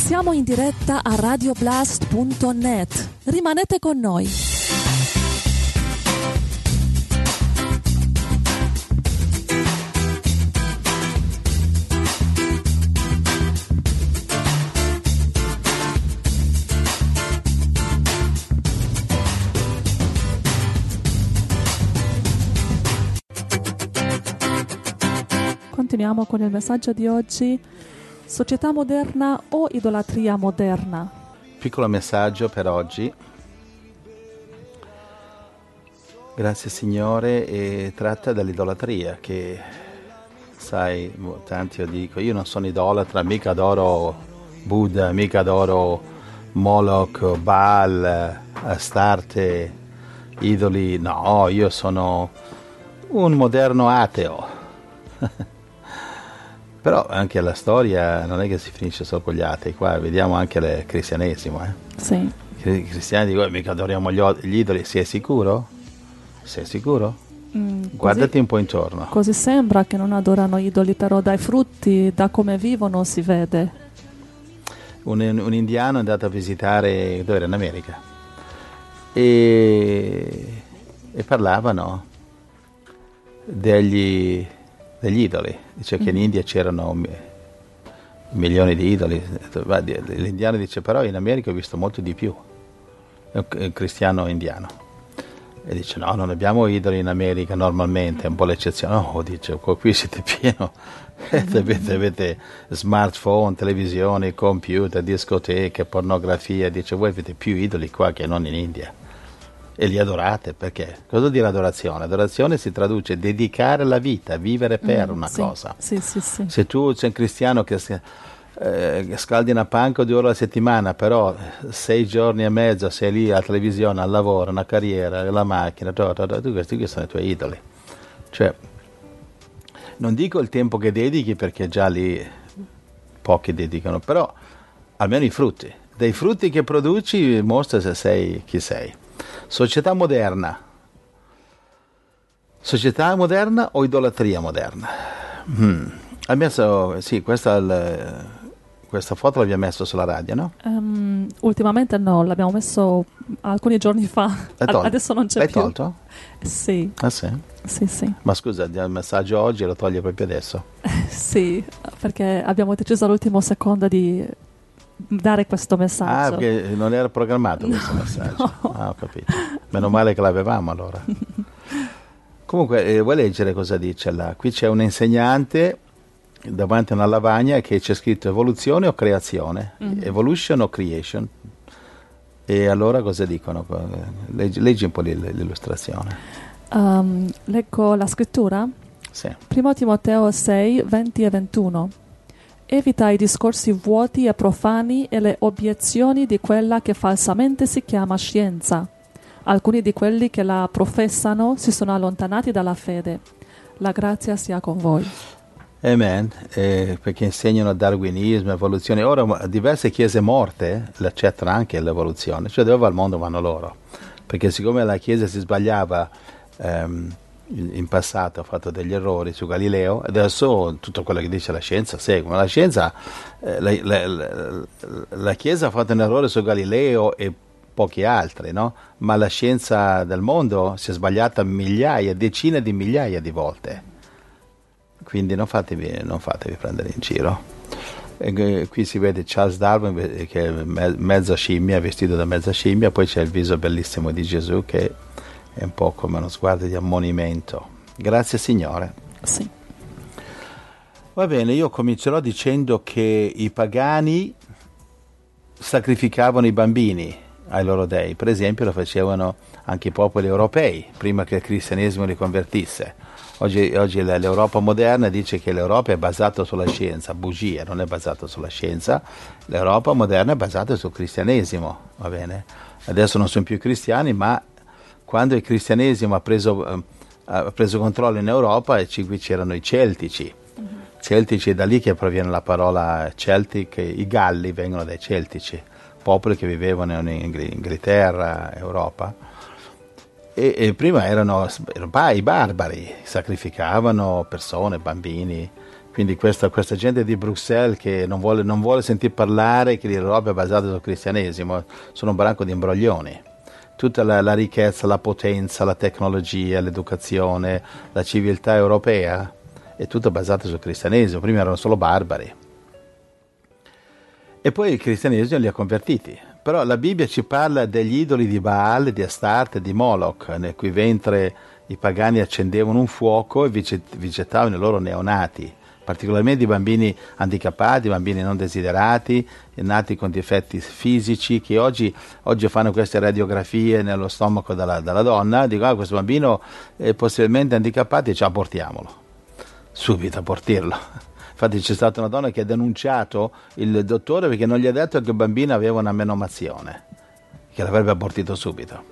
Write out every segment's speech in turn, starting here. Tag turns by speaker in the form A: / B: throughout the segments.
A: Siamo in diretta a radioblast.net. Rimanete con noi. Continuiamo con il messaggio di oggi. Società moderna o idolatria moderna?
B: Piccolo messaggio per oggi. Grazie Signore, e tratta dell'idolatria che, sai, tanti io dico, io non sono idolatra, mica adoro Buddha, mica adoro Moloch, Baal, Astarte, idoli, no, io sono un moderno ateo. Però anche la storia non è che si finisce solo con gli atei, qua vediamo anche il cristianesimo.
A: Sì.
B: I cristiani dicono, mica adoriamo gli idoli, sei sicuro? Sei sicuro? Guardati
A: così,
B: un po' intorno.
A: Così sembra che non adorano idoli, però dai frutti, da come vivono si vede.
B: Un indiano è andato a visitare, dove era? In America, e parlavano degli idoli, dice che in India c'erano milioni di idoli. L'indiano dice, però in America ho visto molto di più. È un cristiano indiano e dice, no, non abbiamo idoli in America normalmente, è un po' l'eccezione. No, dice, qui siete pieno, avete smartphone, televisioni, computer, discoteche, pornografia. Dice, voi avete più idoli qua che non in India e li adorate. Perché? Cosa vuol dire adorazione? Adorazione si traduce dedicare la vita, vivere per una cosa.
A: Sì.
B: Se tu sei un cristiano che scaldi una panca 2 ore alla settimana, però 6 giorni e mezzo sei lì alla televisione, al lavoro, una carriera, la macchina, questi sono i tuoi idoli. Cioè, non dico il tempo che dedichi, perché già lì pochi dedicano, però almeno i frutti. Dei frutti che produci mostra se sei chi sei. Società moderna o idolatria moderna? Ha messo, sì, questa foto l'abbiamo messo sulla radio, no?
A: Ultimamente no, l'abbiamo messo alcuni giorni fa. Adesso non c'è più.
B: L'hai tolto?
A: Sì.
B: Ah sì?
A: Sì.
B: Ma scusa, il messaggio oggi lo toglie proprio adesso?
A: Sì, perché abbiamo deciso all'ultimo secondo di dare questo messaggio.
B: Ah, perché non era programmato questo messaggio. No. Ah, ho capito. Meno male che l'avevamo allora. Comunque, vuoi leggere cosa dice là? Qui c'è un insegnante davanti a una lavagna che c'è scritto evoluzione o creazione, evolution o creation. E allora cosa dicono? Leggi un po' l'illustrazione.
A: Leggo la scrittura?
B: Sì.
A: 1 Timoteo 6, 20 e 21. Evita i discorsi vuoti e profani e le obiezioni di quella che falsamente si chiama scienza. Alcuni di quelli che la professano si sono allontanati dalla fede. La grazia sia con voi.
B: Amen. Perché insegnano darwinismo, evoluzione. Ora diverse chiese morte accettano anche l'evoluzione, cioè dove va il mondo vanno loro. Perché siccome la chiesa si sbagliava in passato, ha fatto degli errori su Galileo, adesso tutto quello che dice la scienza segue. Ma la scienza, la chiesa ha fatto un errore su Galileo e pochi altri, no? Ma la scienza del mondo si è sbagliata decine di migliaia di volte. Quindi non fatevi prendere in giro. E qui si vede Charles Darwin che è mezza scimmia, vestito da mezza scimmia, poi c'è il viso bellissimo di Gesù che è un po' come uno sguardo di ammonimento. Grazie Signore.
A: Sì.
B: Va bene, io comincerò dicendo che i pagani sacrificavano i bambini ai loro dei. Per esempio lo facevano anche i popoli europei prima che il cristianesimo li convertisse. Oggi l'Europa moderna dice che l'Europa è basata sulla scienza, bugia, non è basata sulla scienza. L'Europa moderna è basata sul cristianesimo, va bene? Adesso non sono più cristiani, ma quando il cristianesimo ha preso controllo in Europa, qui c'erano i celtici. Celtici, da lì che proviene la parola Celtic, i Galli vengono dai celtici, popoli che vivevano in Inghilterra, Europa. E prima erano i barbari, sacrificavano persone, bambini, Quindi questa gente di Bruxelles che non vuole sentire parlare che l'Europa è basata sul cristianesimo, sono un branco di imbroglioni. Tutta la ricchezza, la potenza, la tecnologia, l'educazione, la civiltà europea è tutto basato sul cristianesimo. Prima erano solo barbari. E poi il cristianesimo li ha convertiti. Però la Bibbia ci parla degli idoli di Baal, di Astarte, di Moloch, nel cui ventre i pagani accendevano un fuoco e vegetavano i loro neonati, particolarmente i bambini handicappati, bambini non desiderati, nati con difetti fisici, che oggi fanno queste radiografie nello stomaco della donna, dicono questo bambino è possibilmente handicappato, e abortiamolo, subito abortirlo. Infatti c'è stata una donna che ha denunciato il dottore perché non gli ha detto che il bambino aveva una menomazione, che l'avrebbe abortito subito.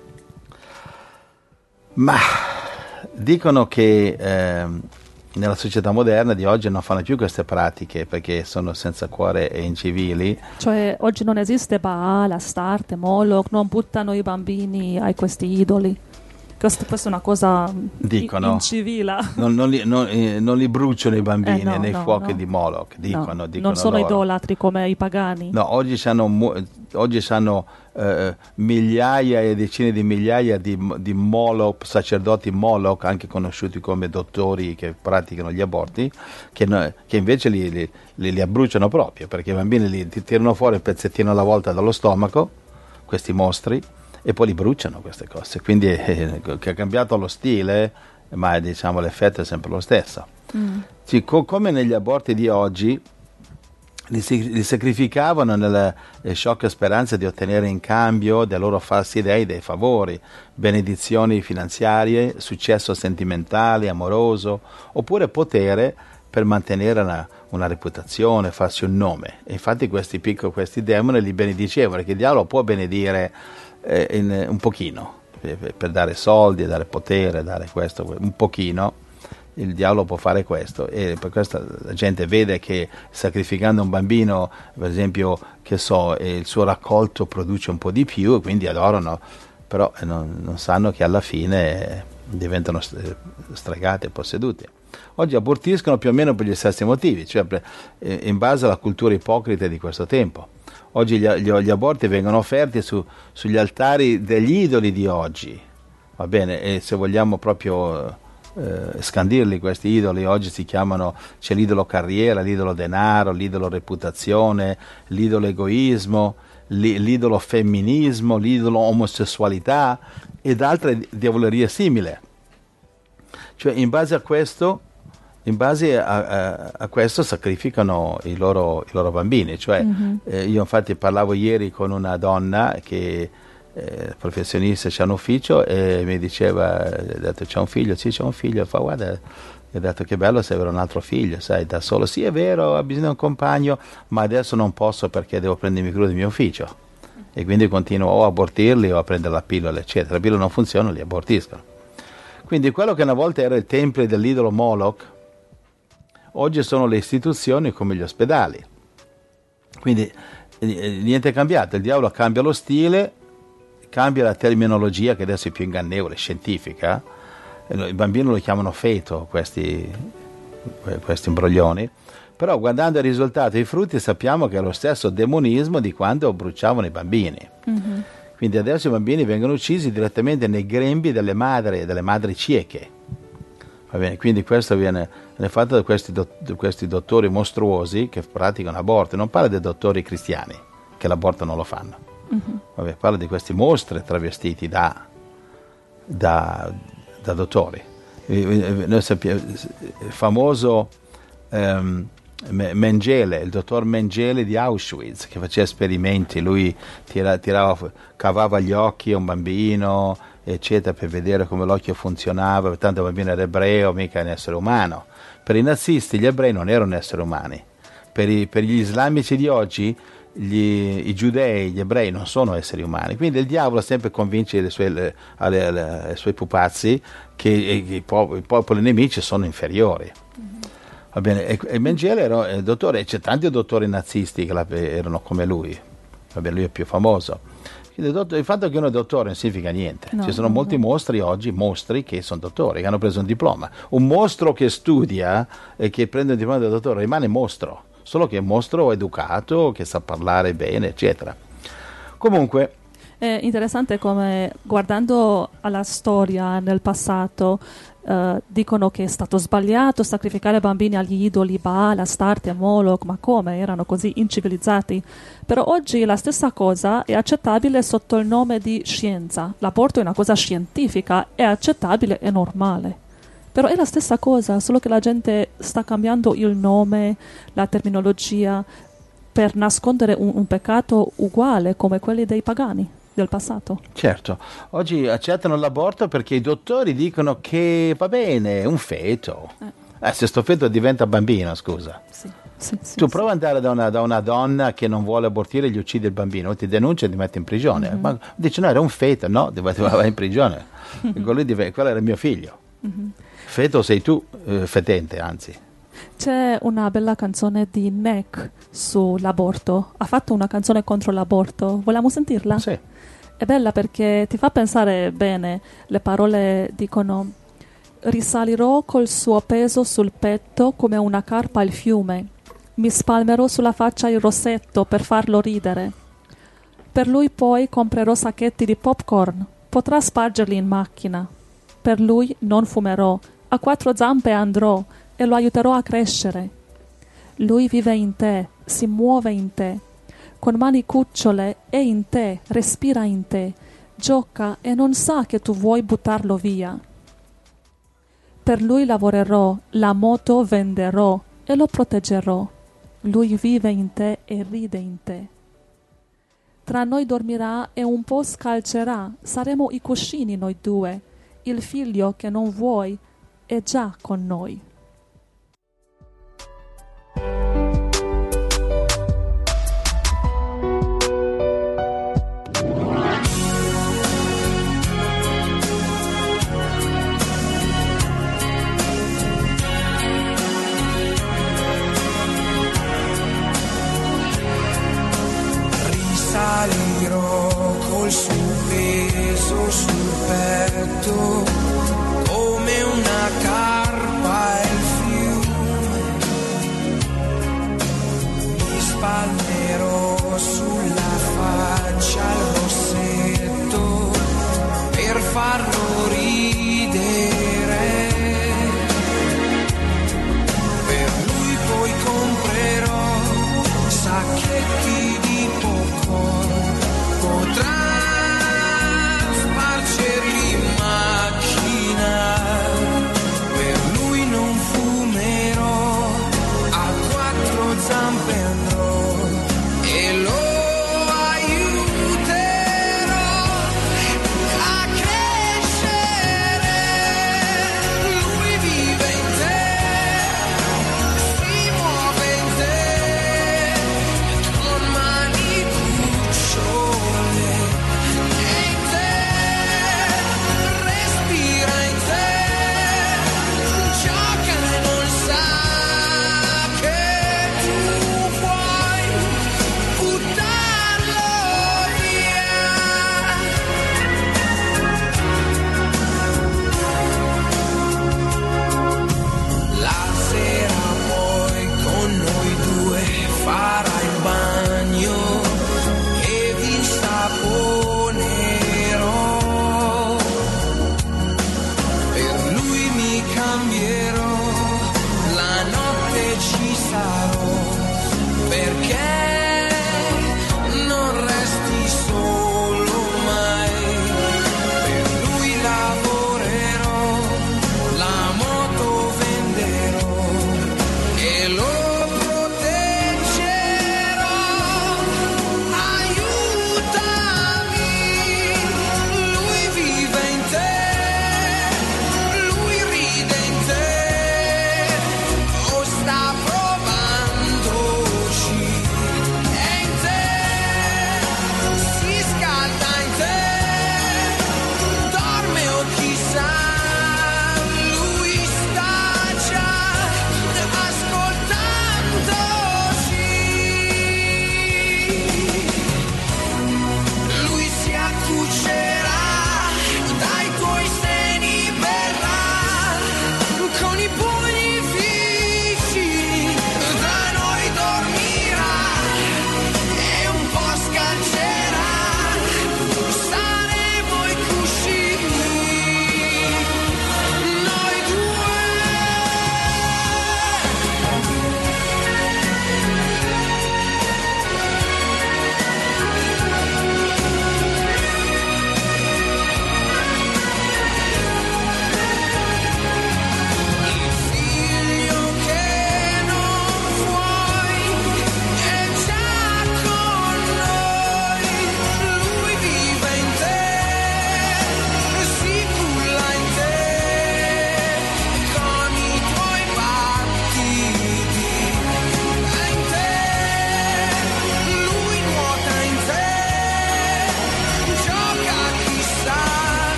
B: Ma dicono che nella società moderna di oggi non fanno più queste pratiche perché sono senza cuore e incivili.
A: Cioè oggi non esiste Baal, Astarte, Moloch, non buttano i bambini a questi idoli. Questa è una cosa incivile.
B: Non li bruciano i bambini nei fuochi di Moloch, dicono
A: non sono
B: loro.
A: idolatri come i pagani.
B: No, oggi hanno migliaia e decine di migliaia di Moloch, sacerdoti Moloch, anche conosciuti come dottori che praticano gli aborti, che invece li abbruciano proprio, perché i bambini li tirano fuori un pezzettino alla volta dallo stomaco, questi mostri, e poi li bruciano queste cose. Quindi che è cambiato lo stile, ma diciamo l'effetto è sempre lo stesso. Come negli aborti di oggi li sacrificavano nelle sciocche speranze di ottenere in cambio dei loro falsi dei dei favori, benedizioni finanziarie, successo sentimentale, amoroso, oppure potere per mantenere una reputazione, farsi un nome. E infatti questi demoni li benedicevano, perché il diavolo può benedire un pochino, per dare soldi, dare potere, dare questo, un pochino. Il diavolo può fare questo, e per questo la gente vede che sacrificando un bambino, per esempio, il suo raccolto produce un po' di più, e quindi adorano, però non sanno che alla fine diventano stregati e posseduti. Oggi abortiscono più o meno per gli stessi motivi, cioè in base alla cultura ipocrita di questo tempo. Oggi gli aborti vengono offerti sugli altari degli idoli di oggi, va bene? E se vogliamo proprio scandirli, questi idoli oggi c'è l'idolo carriera, l'idolo denaro, l'idolo reputazione, l'idolo egoismo, l'idolo femminismo, l'idolo omosessualità ed altre diavolerie simili. Cioè in base a questo sacrificano i loro bambini. Cioè, io infatti parlavo ieri con una donna che professionista, c'è un ufficio, e mi diceva, ha detto c'è un figlio, sì c'è un figlio, fa guarda, ho detto che bello se avere un altro figlio, sai, da solo, sì è vero, ha bisogno di un compagno, ma adesso non posso perché devo prendermi cura del mio ufficio, e quindi continuo o a abortirli o a prendere la pillola, eccetera. La pillola non funziona, li abortiscono. Quindi quello che una volta era il tempio dell'idolo Moloch, oggi sono le istituzioni come gli ospedali. Quindi niente è cambiato, il diavolo cambia lo stile, cambia la terminologia che adesso è più ingannevole, scientifica. I bambini lo chiamano feto, questi imbroglioni, però guardando i risultati, i frutti, sappiamo che è lo stesso demonismo di quando bruciavano i bambini. Quindi adesso i bambini vengono uccisi direttamente nei grembi delle madri cieche. Va bene? Quindi questo viene fatto da questi dottori mostruosi che praticano aborti. Non parla dei dottori cristiani che l'aborto non lo fanno. Vabbè, parla di questi mostri travestiti da dottori. Noi sappiamo il famoso Mengele, il dottor Mengele di Auschwitz, che faceva esperimenti. Lui cavava gli occhi a un bambino, eccetera, per vedere come l'occhio funzionava. Tanto il bambino era ebreo, mica un essere umano. Per i nazisti gli ebrei non erano esseri umani. Per gli islamici di oggi i giudei, gli ebrei non sono esseri umani. Quindi il diavolo sempre convince i suoi pupazzi che i popoli nemici sono inferiori. Va bene, e Mengele era il dottore, e c'è tanti dottori nazisti che erano come lui, vabbè, lui è più famoso. Il fatto che uno è dottore non significa niente.
A: No,
B: ci sono molti mostri oggi, mostri che sono dottori, che hanno preso un diploma. Un mostro che studia e che prende un diploma da dottore rimane mostro, solo che è mostro educato, che sa parlare bene, eccetera. Comunque
A: è interessante come, guardando alla storia nel passato, dicono che è stato sbagliato sacrificare bambini agli idoli Baal, Astarte e Moloch, ma come? Erano così incivilizzati. Però oggi la stessa cosa è accettabile sotto il nome di scienza. L'aborto è una cosa scientifica, è accettabile, è normale. Però è la stessa cosa, solo che la gente sta cambiando il nome, la terminologia, per nascondere un peccato uguale come quelli dei pagani del passato.
B: certo, oggi accettano l'aborto perché i dottori dicono che va bene, è un feto. Se sto feto diventa bambino, scusa.
A: Sì,
B: Tu prova ad andare da una donna che non vuole abortire e gli uccide il bambino, ti denuncia e ti mette in prigione. Ma dice no, era un feto, no, va in prigione. Quello era mio figlio. Feto sei tu, fetente anzi.
A: C'è una bella canzone di Nek sull'aborto. Ha fatto una canzone contro l'aborto. Vogliamo sentirla?
B: Sì.
A: È bella perché ti fa pensare bene. Le parole dicono: risalirò col suo peso sul petto come una carpa al fiume. Mi spalmerò sulla faccia il rossetto per farlo ridere. Per lui poi comprerò sacchetti di popcorn. Potrà spargerli in macchina. Per lui non fumerò. A 4 zampe andrò e lo aiuterò a crescere. Lui vive in te, si muove in te. Con mani cucciole è in te, respira in te, gioca e non sa che tu vuoi buttarlo via. Per lui lavorerò, la moto venderò e lo proteggerò. Lui vive in te e ride in te. Tra noi dormirà e un po' scalcerà, saremo i cuscini noi due. Il figlio che non vuoi è già con noi.
C: Risalirò col suo peso sul petto come una carpa il fiume. Mi spalmerò sulla faccia il rossetto per farlo ridere. Per lui poi comprerò sacchetti di popcorn, potrà spargerli in macchina.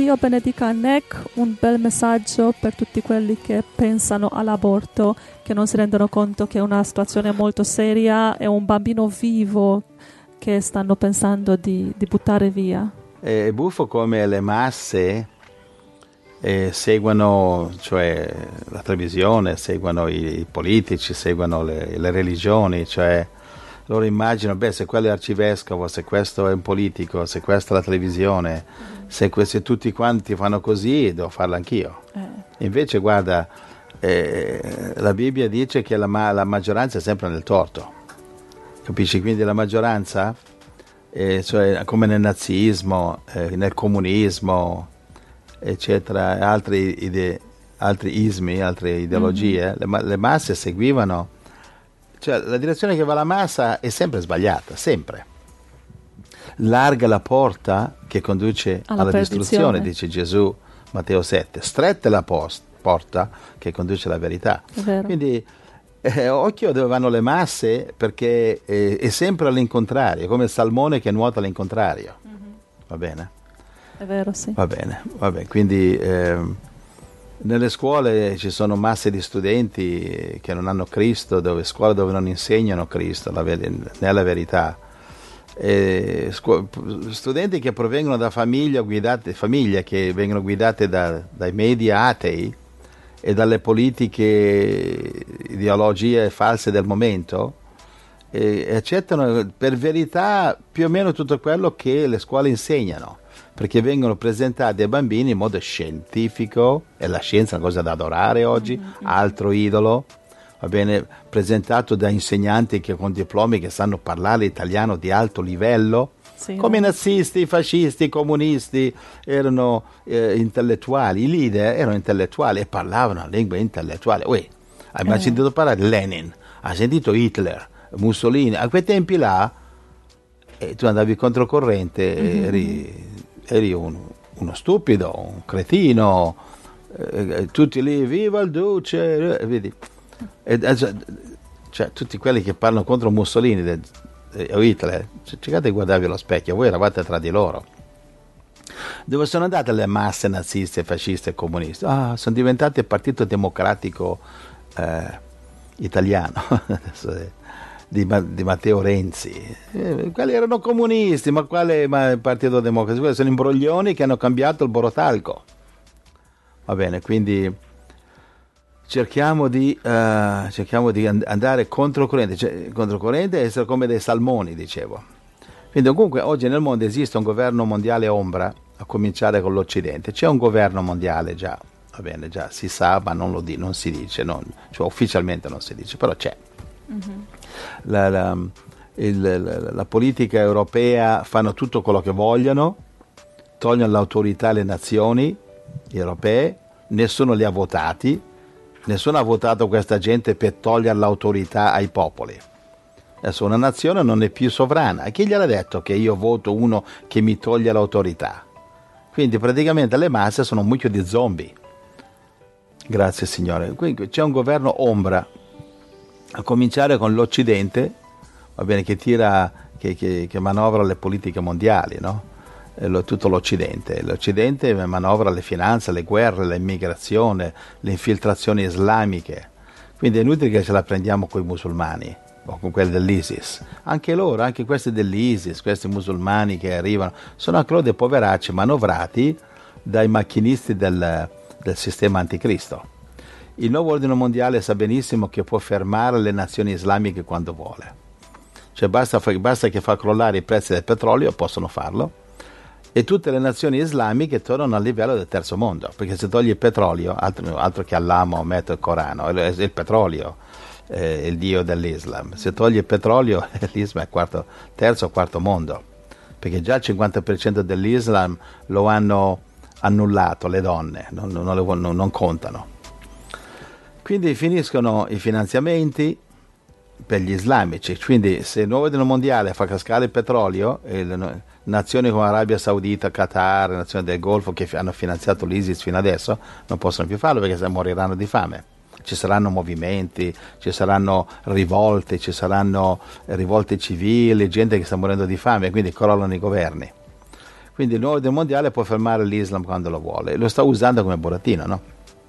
A: Dio benedica NEC, un bel messaggio per tutti quelli che pensano all'aborto, che non si rendono conto che è una situazione molto seria, è un bambino vivo che stanno pensando di buttare via.
B: È buffo come le masse seguono, cioè la televisione, seguono i politici, seguono le religioni, cioè loro immaginano, se quello è arcivescovo, se questo è un politico, se questa è la televisione, se tutti quanti fanno così, devo farlo anch'io. Invece guarda, la Bibbia dice che la maggioranza è sempre nel torto, capisci? Quindi la maggioranza, cioè come nel nazismo, nel comunismo, eccetera, altre ismi, altre ideologie, le masse seguivano. Cioè, la direzione che va la massa è sempre sbagliata, sempre. Larga la porta che conduce alla distruzione, dice Gesù, Matteo 7. Stretta la porta che conduce alla verità. Quindi, occhio dove vanno le masse, perché è sempre all'incontrario, come il salmone che nuota all'incontrario. Va bene?
A: È vero, sì. Va bene.
B: Quindi nelle scuole ci sono masse di studenti che non hanno Cristo, scuole dove non insegnano Cristo, nella verità. Studenti che provengono da famiglie che vengono guidate dai media atei e dalle politiche, ideologie false del momento, e accettano per verità più o meno tutto quello che le scuole insegnano, perché vengono presentati ai bambini in modo scientifico, e la scienza è una cosa da adorare oggi, altro idolo, va bene, presentato da insegnanti con diplomi che sanno parlare italiano di alto livello, come i nazisti, i fascisti, i comunisti erano intellettuali, i leader erano intellettuali e parlavano la lingua intellettuale. Hai mai sentito parlare di Lenin? Hai sentito Hitler, Mussolini? A quei tempi là tu andavi controcorrente, eri uno stupido, un cretino, tutti lì, viva il duce, vedi? Cioè, tutti quelli che parlano contro Mussolini o Hitler, cercate di guardarvi allo specchio, voi eravate tra di loro. Dove sono andate le masse naziste, fasciste e comuniste? Sono diventati il Partito Democratico italiano, di Matteo Renzi. Quelli erano comunisti, ma il Partito Democratico? Quelli sono imbroglioni che hanno cambiato il borotalco. Va bene, quindi cerchiamo di andare controcorrente e essere come dei salmoni, dicevo. Quindi comunque oggi nel mondo esiste un governo mondiale ombra, a cominciare con l'Occidente. C'è un governo mondiale già, va bene, già si sa, ma non si dice, cioè ufficialmente non si dice, però c'è. La politica europea fanno tutto quello che vogliono, togliono l'autorità alle nazioni europee, nessuno li ha votati, nessuno ha votato questa gente per togliere l'autorità ai popoli. Adesso una nazione non è più sovrana. E chi gliel'ha detto che io voto uno che mi toglie l'autorità? Quindi praticamente le masse sono un mucchio di zombie. Grazie Signore. Quindi c'è un governo ombra, a cominciare con l'Occidente, va bene, che manovra le politiche mondiali, no? Tutto l'Occidente. L'Occidente manovra le finanze, le guerre, l'immigrazione, le infiltrazioni islamiche. Quindi è inutile che ce la prendiamo con i musulmani o con quelli dell'ISIS. Anche loro, anche questi dell'ISIS, questi musulmani che arrivano, sono anche loro dei poveracci manovrati dai macchinisti del sistema anticristo. Il nuovo ordine mondiale sa benissimo che può fermare le nazioni islamiche quando vuole. Cioè basta che fa crollare i prezzi del petrolio, possono farlo, e tutte le nazioni islamiche tornano al livello del terzo mondo, perché se togli il petrolio, altro che Allah, Maometto e il Corano, il petrolio è il dio dell'Islam. Se togli il petrolio, l'Islam è terzo o quarto mondo, perché già il 50% dell'Islam lo hanno annullato, le donne non contano. Quindi finiscono i finanziamenti per gli islamici. Quindi se il nuovo ordine mondiale fa cascare il petrolio, nazioni come Arabia Saudita, Qatar, nazioni del Golfo che hanno finanziato l'ISIS fino adesso non possono più farlo, perché se moriranno di fame. Ci saranno movimenti, ci saranno rivolte, ci saranno rivolte civili, gente che sta morendo di fame, quindi crollano i governi. Quindi il nuovo ordine mondiale può fermare l'Islam quando lo vuole, lo sta usando come burattino, no?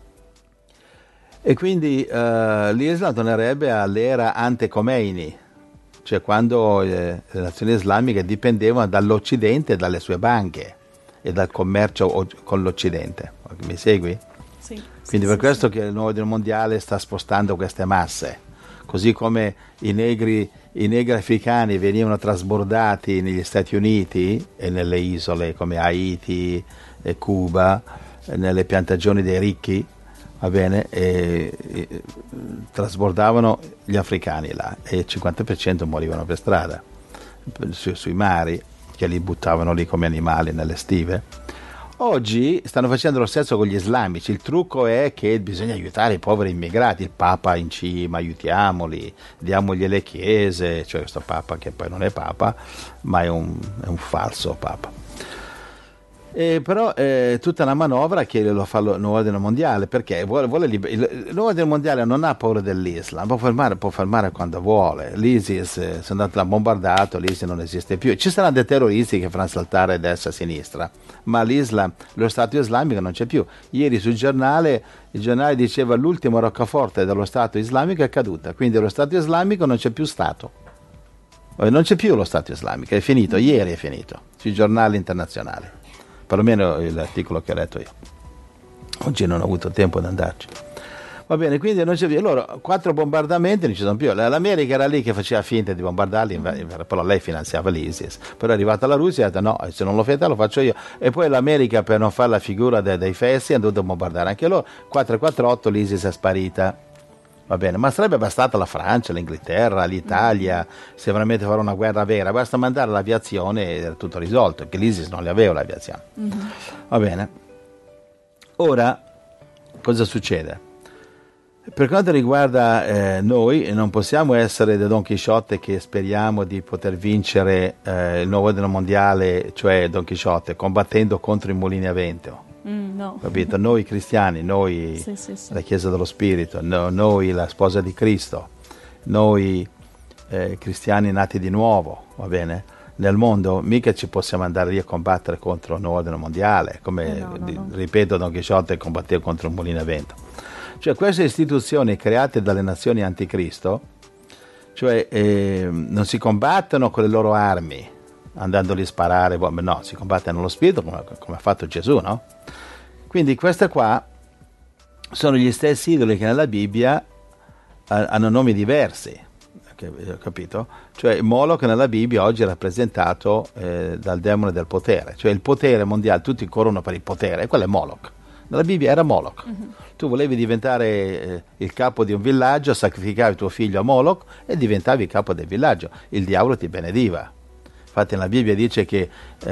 B: E quindi l'Islam tornerebbe all'era ante Khomeini, cioè quando le nazioni islamiche dipendevano dall'Occidente e dalle sue banche e dal commercio con l'Occidente. Mi segui?
A: Sì.
B: Quindi per questo che il nuovo ordine mondiale sta spostando queste masse, così come i negri africani venivano trasbordati negli Stati Uniti e nelle isole come Haiti e Cuba, nelle piantagioni dei ricchi, va bene, e trasbordavano gli africani là e il 50% morivano per strada, sui mari, che li buttavano lì come animali nelle stive. Oggi stanno facendo lo stesso con gli islamici. Il trucco è che bisogna aiutare i poveri immigrati, il Papa in cima, aiutiamoli, diamogli le chiese, cioè questo Papa che poi non è Papa, ma è un falso Papa. Però è tutta una manovra che lo fa il nuovo ordine mondiale, perché il nuovo ordine mondiale non ha paura dell'Islam, può fermare quando vuole. L'ISIS, se andate a bombardato, l'ISIS non esiste più. Ci saranno dei terroristi che faranno saltare destra e sinistra, ma l'Islam, lo Stato islamico non c'è più. Ieri sul giornale, il giornale diceva l'ultimo roccaforte dello Stato islamico è caduta, quindi lo Stato islamico non c'è più Stato. Non c'è più lo Stato islamico, è finito, ieri è finito, sui giornali internazionali. Perlomeno l'articolo che ho letto io. Oggi non ho avuto tempo di andarci. Va bene, quindi non c'è più. Allora, 4 bombardamenti non ci sono più. L'America era lì che faceva finta di bombardarli, però lei finanziava l'ISIS. Poi è arrivata la Russia e ha detto no, se non lo fate lo faccio io. E poi l'America, per non fare la figura dei fessi, ha dovuto bombardare anche loro. 448 l'ISIS è sparita. Va bene, ma sarebbe bastata la Francia, l'Inghilterra, l'Italia, se veramente fare una guerra vera, basta mandare l'aviazione e era tutto risolto, perché l'ISIS non le aveva l'aviazione. Va bene. Ora, cosa succede? Per quanto riguarda noi, non possiamo essere dei Don Chisciotte che speriamo di poter vincere il nuovo ordine mondiale, cioè Don Chisciotte, combattendo contro i mulini a vento.
A: No.
B: Capito? Noi cristiani, noi
A: Sì.
B: la Chiesa dello Spirito, noi la sposa di Cristo, noi cristiani nati di nuovo, va bene? Nel mondo mica ci possiamo andare lì a combattere contro il nuovo ordine mondiale, come
A: no.
B: ripeto Don Chisciotte combatteva contro un mulino a vento. Cioè queste istituzioni create dalle nazioni anticristo, cioè non si combattono con le loro armi, andandoli a sparare, no, si combatte nello spirito come ha fatto Gesù, no? Quindi queste qua sono gli stessi idoli che nella Bibbia hanno nomi diversi, capito? Cioè Moloch nella Bibbia oggi è rappresentato dal demone del potere, cioè il potere mondiale, tutti corrono per il potere, e quello è Moloch. Nella Bibbia era Moloch. Tu volevi diventare il capo di un villaggio, sacrificavi tuo figlio a Moloch e diventavi il capo del villaggio. Il diavolo ti benediva. Infatti nella Bibbia dice che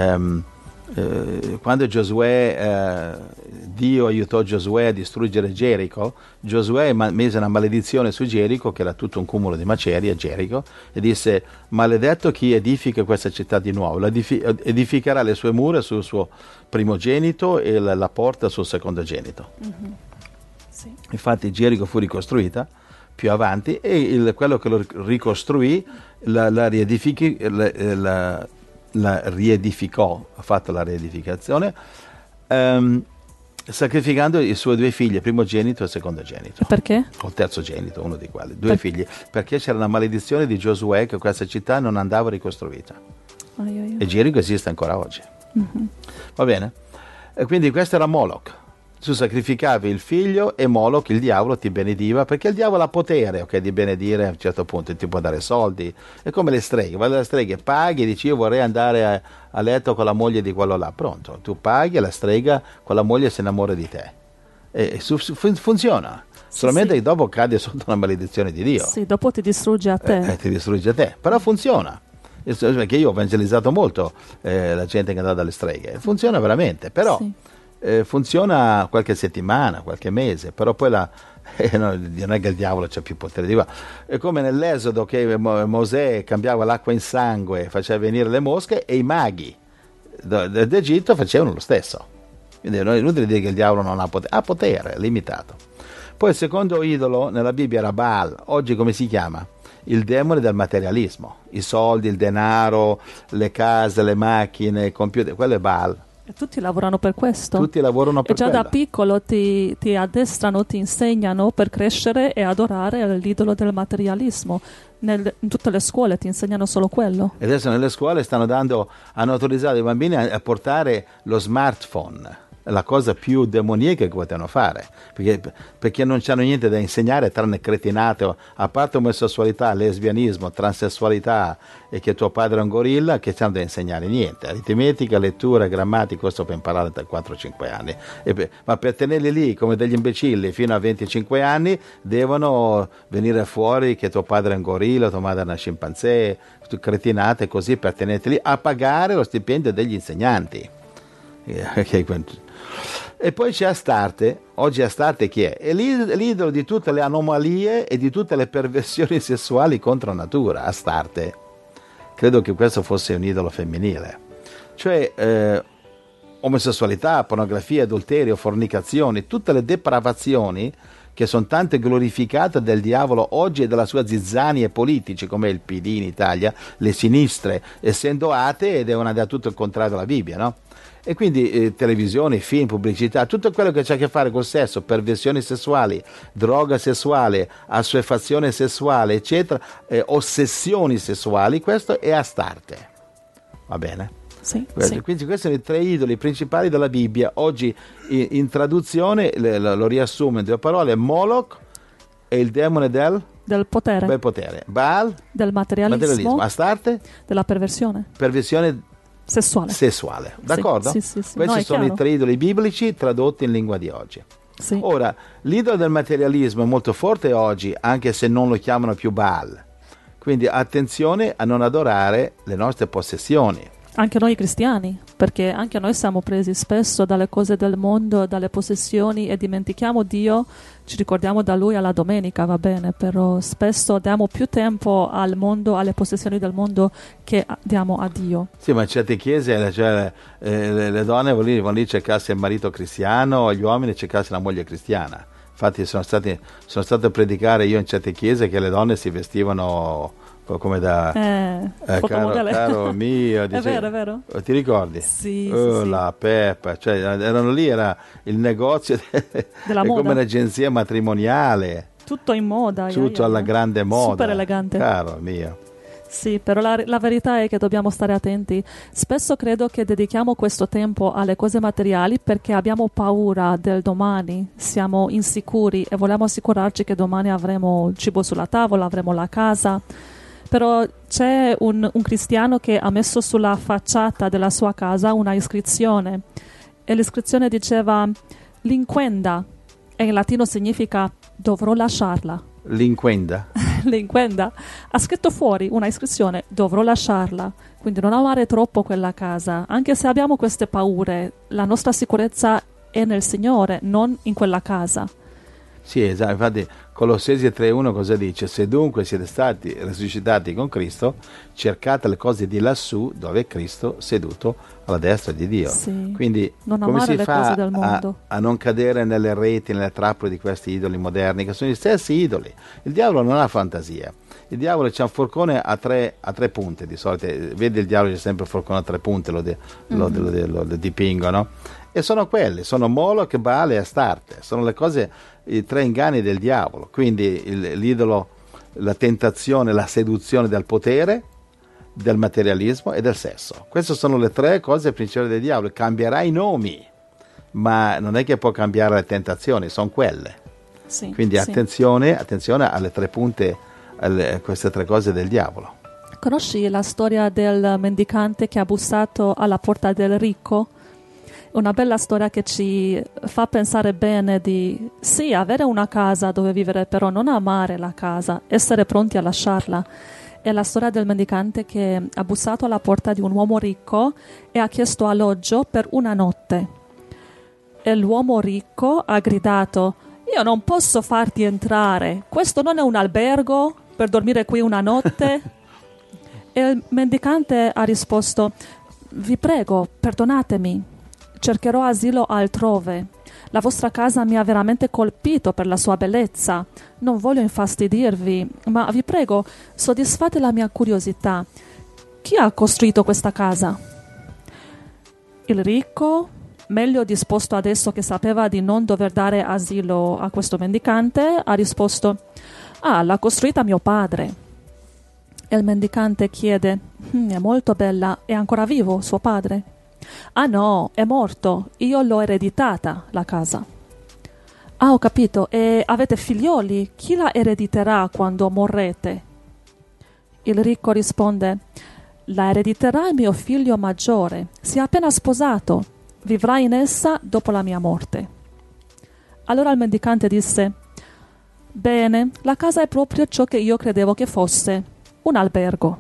B: quando Giosuè, Dio aiutò Giosuè a distruggere Gerico, Giosuè mise una maledizione su Gerico, che era tutto un cumulo di macerie, Gerico, e disse: maledetto chi edifica questa città di nuovo, edificherà le sue mura sul suo primogenito e la porta sul secondogenito.
A: Sì.
B: Infatti Gerico fu ricostruita più avanti e quello che lo ricostruì la riedificò, ha fatto la riedificazione, sacrificando i suoi 2 figli, primogenito e secondogenito.
A: Perché?
B: O terzogenito, uno di quelli, 2 figli, perché c'era una maledizione di Giosuè che questa città non andava ricostruita. E Gerico esiste ancora oggi. Va bene? E quindi questo era Moloch. Tu sacrificavi il figlio e Moloch, il diavolo, ti benediva, perché il diavolo ha potere, ok, di benedire a un certo punto, ti può dare soldi. È come le streghe, vai dalle streghe, paghi e dici io vorrei andare a letto con la moglie di quello là, pronto, tu paghi e la strega con la moglie si innamora di te. E funziona, solamente che dopo cade sotto una maledizione di Dio.
A: Sì, dopo ti distrugge a te.
B: Ti distrugge a te, però funziona. Perché io ho evangelizzato molto la gente che andava dalle streghe, funziona veramente, però...
A: Sì.
B: Funziona qualche settimana, qualche mese, però poi non è che il diavolo c'ha più potere di qua. È come nell'Esodo che Mosè cambiava l'acqua in sangue, faceva venire le mosche, e i maghi d'Egitto facevano lo stesso. Quindi non è inutile dire che il diavolo non ha potere, ha potere, limitato. Poi il secondo idolo nella Bibbia era Baal. Oggi come si chiama? il demone del materialismo, i soldi, il denaro, le case, le macchine, i computer, quello è Baal.
A: E tutti lavorano per questo.
B: Tutti lavorano per
A: E già
B: quello.
A: da piccolo ti addestrano, ti insegnano per crescere e adorare l'idolo del materialismo. In tutte le scuole ti insegnano solo quello.
B: E adesso nelle scuole hanno autorizzato i bambini a portare lo smartphone, la cosa più demoniaca che potevano fare, perché non c'hanno niente da insegnare tranne cretinate, a parte omosessualità, lesbianismo, transessualità e che tuo padre è un gorilla, che c'hanno da insegnare niente, aritmetica, lettura, grammatica, questo per imparare da 4-5 anni, ma per tenerli lì come degli imbecilli fino a 25 anni devono venire fuori che tuo padre è un gorilla, tua madre è una scimpanzé, cretinate così per tenerti lì a pagare lo stipendio degli insegnanti. E poi c'è Astarte. Oggi Astarte chi è? È l'idolo di tutte le anomalie e di tutte le perversioni sessuali contro natura. Astarte, credo che questo fosse un idolo femminile, cioè omosessualità, pornografia, adulterio, fornicazioni, tutte le depravazioni che sono tante glorificate del diavolo oggi e della sua zizzania politici, come il PD in Italia, le sinistre, essendo atee, devono andare tutto il contrario della Bibbia, no? E quindi televisione, film, pubblicità, tutto quello che c'ha a che fare col sesso, perversioni sessuali, droga sessuale, assuefazione sessuale, eccetera, ossessioni sessuali, questo è Astarte. Va bene?
A: Sì,
B: Quindi questi sono i 3 idoli principali della Bibbia. Oggi in traduzione lo riassumo in 2 parole: Moloch è il demone del
A: potere,
B: potere, Baal
A: del materialismo,
B: Astarte
A: della perversione
B: sessuale. D'accordo?
A: Sì.
B: Questi
A: No,
B: sono
A: chiaro.
B: i 3 idoli biblici tradotti in lingua di oggi.
A: Sì.
B: Ora, l'idolo del materialismo è molto forte oggi, anche se non lo chiamano più Baal. Quindi attenzione a non adorare le nostre possessioni.
A: Anche noi cristiani, perché anche noi siamo presi spesso dalle cose del mondo, dalle possessioni e dimentichiamo Dio, ci ricordiamo da Lui alla domenica, va bene, però spesso diamo più tempo al mondo, alle possessioni del mondo che diamo a Dio.
B: Sì, ma in certe chiese le donne vanno lì a cercarsi il marito cristiano, gli uomini a cercarsi la moglie cristiana. Infatti sono stato a predicare io in certe chiese che le donne si vestivano come da caro mio, dice,
A: è vero.
B: Ti ricordi?
A: Sì.
B: La Peppa, cioè erano lì, era il negozio
A: della
B: è
A: moda,
B: come un'agenzia matrimoniale,
A: tutto in moda,
B: tutto alla grande moda,
A: super elegante,
B: caro mio.
A: Sì, però la verità è che dobbiamo stare attenti. Spesso credo che dedichiamo questo tempo alle cose materiali perché abbiamo paura del domani, siamo insicuri e vogliamo assicurarci che domani avremo il cibo sulla tavola, avremo la casa. Però c'è un cristiano che ha messo sulla facciata della sua casa una iscrizione e l'iscrizione diceva linquenda, e in latino significa dovrò lasciarla.
B: Linquenda?
A: Linquenda. Ha scritto fuori una iscrizione, dovrò lasciarla, quindi non amare troppo quella casa, anche se abbiamo queste paure, la nostra sicurezza è nel Signore, non in quella casa.
B: Sì, esatto, infatti Colossesi 3:1 cosa dice? Se dunque siete stati risuscitati con Cristo, cercate le cose di lassù dove è Cristo seduto alla destra di Dio.
A: Sì.
B: Quindi
A: non
B: come
A: amare
B: si
A: le
B: fa
A: cose del mondo.
B: a non cadere nelle reti, nelle trappole di questi idoli moderni, che sono gli stessi idoli? Il diavolo non ha fantasia. Il diavolo c'ha un forcone a tre punte di solito. Vedi il diavolo c'è sempre il forcone a 3 punte, lo dipingono. E sono quelli, sono Moloch, Baal e Astarte, sono le cose, i 3 inganni del diavolo. Quindi l'idolo, la tentazione, la seduzione del potere, del materialismo e del sesso. Queste sono le 3 cose principali del diavolo. Cambierà i nomi, ma non è che può cambiare le tentazioni, sono quelle.
A: Sì,
B: quindi
A: sì.
B: attenzione alle 3 punte, queste 3 cose del diavolo.
A: Conosci la storia del mendicante che ha bussato alla porta del ricco? Una bella storia che ci fa pensare bene di sì, avere una casa dove vivere, però non amare la casa, essere pronti a lasciarla. È la storia del mendicante che ha bussato alla porta di un uomo ricco e ha chiesto alloggio per una notte. E l'uomo ricco ha gridato: io non posso farti entrare, questo non è un albergo per dormire qui una notte. E il mendicante ha risposto: vi prego, perdonatemi, cercherò asilo altrove. La vostra casa mi ha veramente colpito per la sua bellezza. Non voglio infastidirvi, ma vi prego, soddisfate la mia curiosità. Chi ha costruito questa casa? Il ricco, meglio disposto adesso che sapeva di non dover dare asilo a questo mendicante, ha risposto: «Ah, l'ha costruita mio padre». E il mendicante chiede: «È molto bella, è ancora vivo suo padre?» «Ah no, è morto, io l'ho ereditata, la casa». «Ah, ho capito, e avete figlioli? Chi la erediterà quando morrete?» Il ricco risponde: «La erediterà il mio figlio maggiore, si è appena sposato, vivrà in essa dopo la mia morte». Allora il mendicante disse: «Bene, la casa è proprio ciò che io credevo che fosse, un albergo».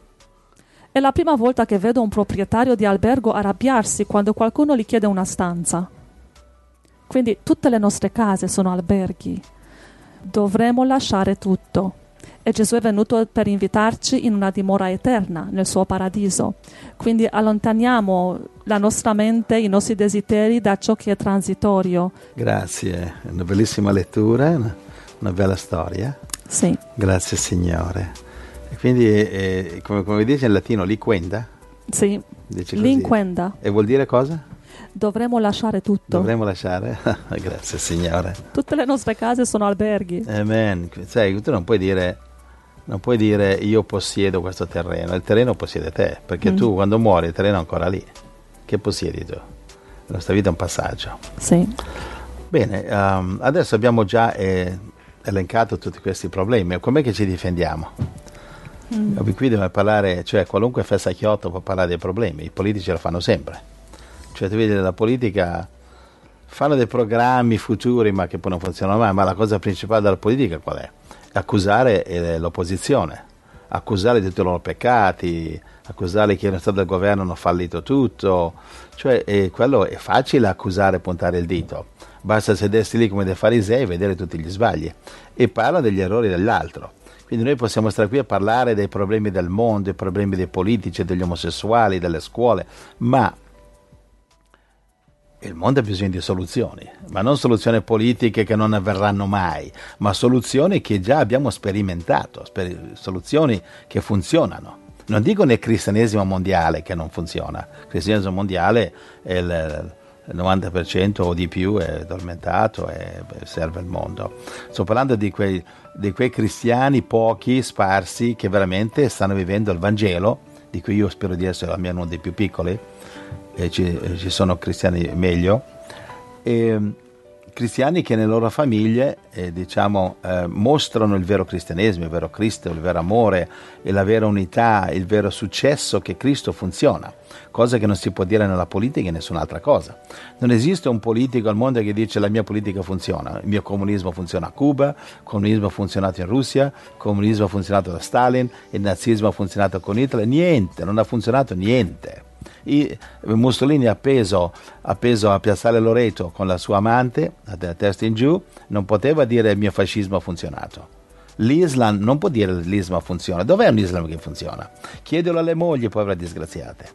A: È la prima volta che vedo un proprietario di albergo arrabbiarsi quando qualcuno gli chiede una stanza. Quindi tutte le nostre case sono alberghi. Dovremo lasciare tutto. E Gesù è venuto per invitarci in una dimora eterna, nel suo paradiso. Quindi allontaniamo la nostra mente, i nostri desideri da ciò che è transitorio.
B: Grazie, una bellissima lettura, una bella storia.
A: Sì.
B: Grazie Signore. E quindi, come dice in latino, liquenda?
A: Sì,
B: Dice così.
A: linquenda.
B: E vuol dire cosa?
A: Dovremo lasciare tutto.
B: Dovremmo lasciare? Grazie Signore.
A: Tutte le nostre case sono alberghi.
B: Amen. Sai, tu non puoi dire io possiedo questo terreno, il terreno possiede te, perché tu quando muori il terreno è ancora lì. Che possiedi tu? La nostra vita è un passaggio.
A: Sì.
B: Bene, adesso abbiamo già elencato tutti questi problemi. Com'è che ci difendiamo? Qui dobbiamo parlare, cioè qualunque fessacchiotto può parlare dei problemi, i politici lo fanno sempre. Cioè tu vedi la politica, fanno dei programmi futuri ma che poi non funzionano mai, ma la cosa principale della politica qual è? Accusare l'opposizione, accusare di tutti i loro peccati, accusare che nello stato del governo hanno fallito tutto, cioè quello è facile accusare e puntare il dito, basta sedersi lì come dei farisei e vedere tutti gli sbagli e parla degli errori dell'altro. Quindi noi possiamo stare qui a parlare dei problemi del mondo, i problemi dei politici, degli omosessuali, delle scuole, ma il mondo ha bisogno di soluzioni, ma non soluzioni politiche che non avverranno mai, ma soluzioni che già abbiamo sperimentato, soluzioni che funzionano. Non dico nel cristianesimo mondiale che non funziona, il cristianesimo mondiale è il 90% o di più è addormentato e serve il mondo. Sto parlando di quei cristiani pochi, sparsi, che veramente stanno vivendo il Vangelo, di cui io spero di essere almeno uno dei più piccoli, e ci sono cristiani meglio, e cristiani che nelle loro famiglie mostrano il vero cristianesimo, il vero Cristo, il vero amore, e la vera unità, il vero successo che Cristo funziona, cosa che non si può dire nella politica e nessun'altra cosa. Non esiste un politico al mondo che dice la mia politica funziona, il mio comunismo funziona a Cuba, il comunismo ha funzionato in Russia, il comunismo ha funzionato da Stalin, il nazismo ha funzionato con Hitler, niente, non ha funzionato niente. Mussolini appeso a Piazzale Loreto con la sua amante, a testa in giù, non poteva dire il mio fascismo ha funzionato. L'Islam non può dire l'Islam funziona. Dov'è un Islam che funziona? Chiedelo alle mogli, povere disgraziate.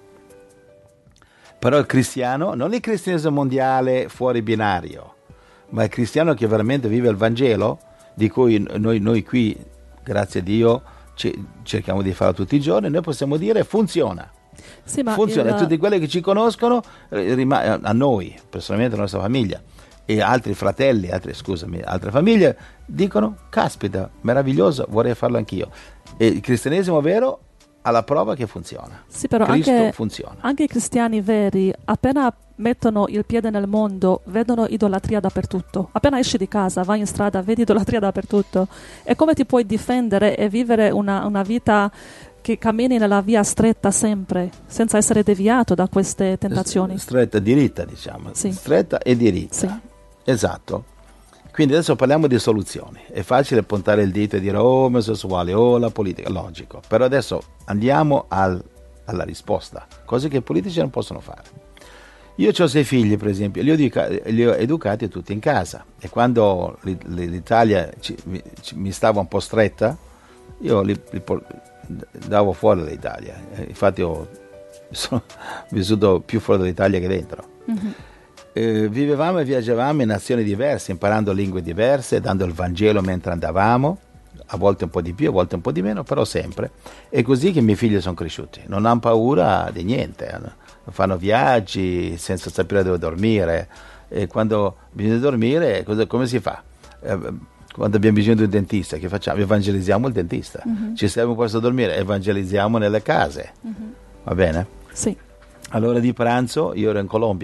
B: Però il cristiano, non il cristianesimo mondiale fuori binario, ma il cristiano che veramente vive il Vangelo, di cui noi qui, grazie a Dio, cerchiamo di farlo tutti i giorni, noi possiamo dire funziona.
A: Sì, ma
B: funziona, tutti quelli che ci conoscono, a noi, personalmente la nostra famiglia, e altri fratelli, altre famiglie, dicono, caspita, meraviglioso, vorrei farlo anch'io. E il cristianesimo vero ha la prova che funziona.
A: Sì, però
B: Cristo funziona.
A: Anche i cristiani veri, appena mettono il piede nel mondo, vedono idolatria dappertutto. Appena esci di casa, vai in strada, vedi idolatria dappertutto. E come ti puoi difendere e vivere una vita che cammini nella via stretta sempre, senza essere deviato da queste tentazioni?
B: Stretta, diritta, diciamo.
A: Sì.
B: Stretta e diritta.
A: Sì.
B: Esatto. Quindi adesso parliamo di soluzioni. È facile puntare il dito e dire omosessuali, la politica, logico. Però adesso andiamo alla risposta, cose che i politici non possono fare. Io ho 6 figli, per esempio, li ho educati tutti in casa, e quando l'Italia mi stava un po' stretta, io li davo fuori dall'Italia. Infatti sono vissuto più fuori dall'Italia che dentro. vivevamo e viaggiavamo in nazioni diverse, imparando lingue diverse, dando il Vangelo mentre andavamo, a volte un po' di più, a volte un po' di meno, però sempre. È così che i miei figli sono cresciuti, non hanno paura di niente, fanno viaggi senza sapere dove dormire, e quando bisogna dormire come si fa? Quando abbiamo bisogno di un dentista, che facciamo? Evangelizziamo il dentista. Ci serve un posto da dormire, evangelizziamo nelle case, va bene?
A: Sì.
B: All'ora di pranzo, io ero in Colombia,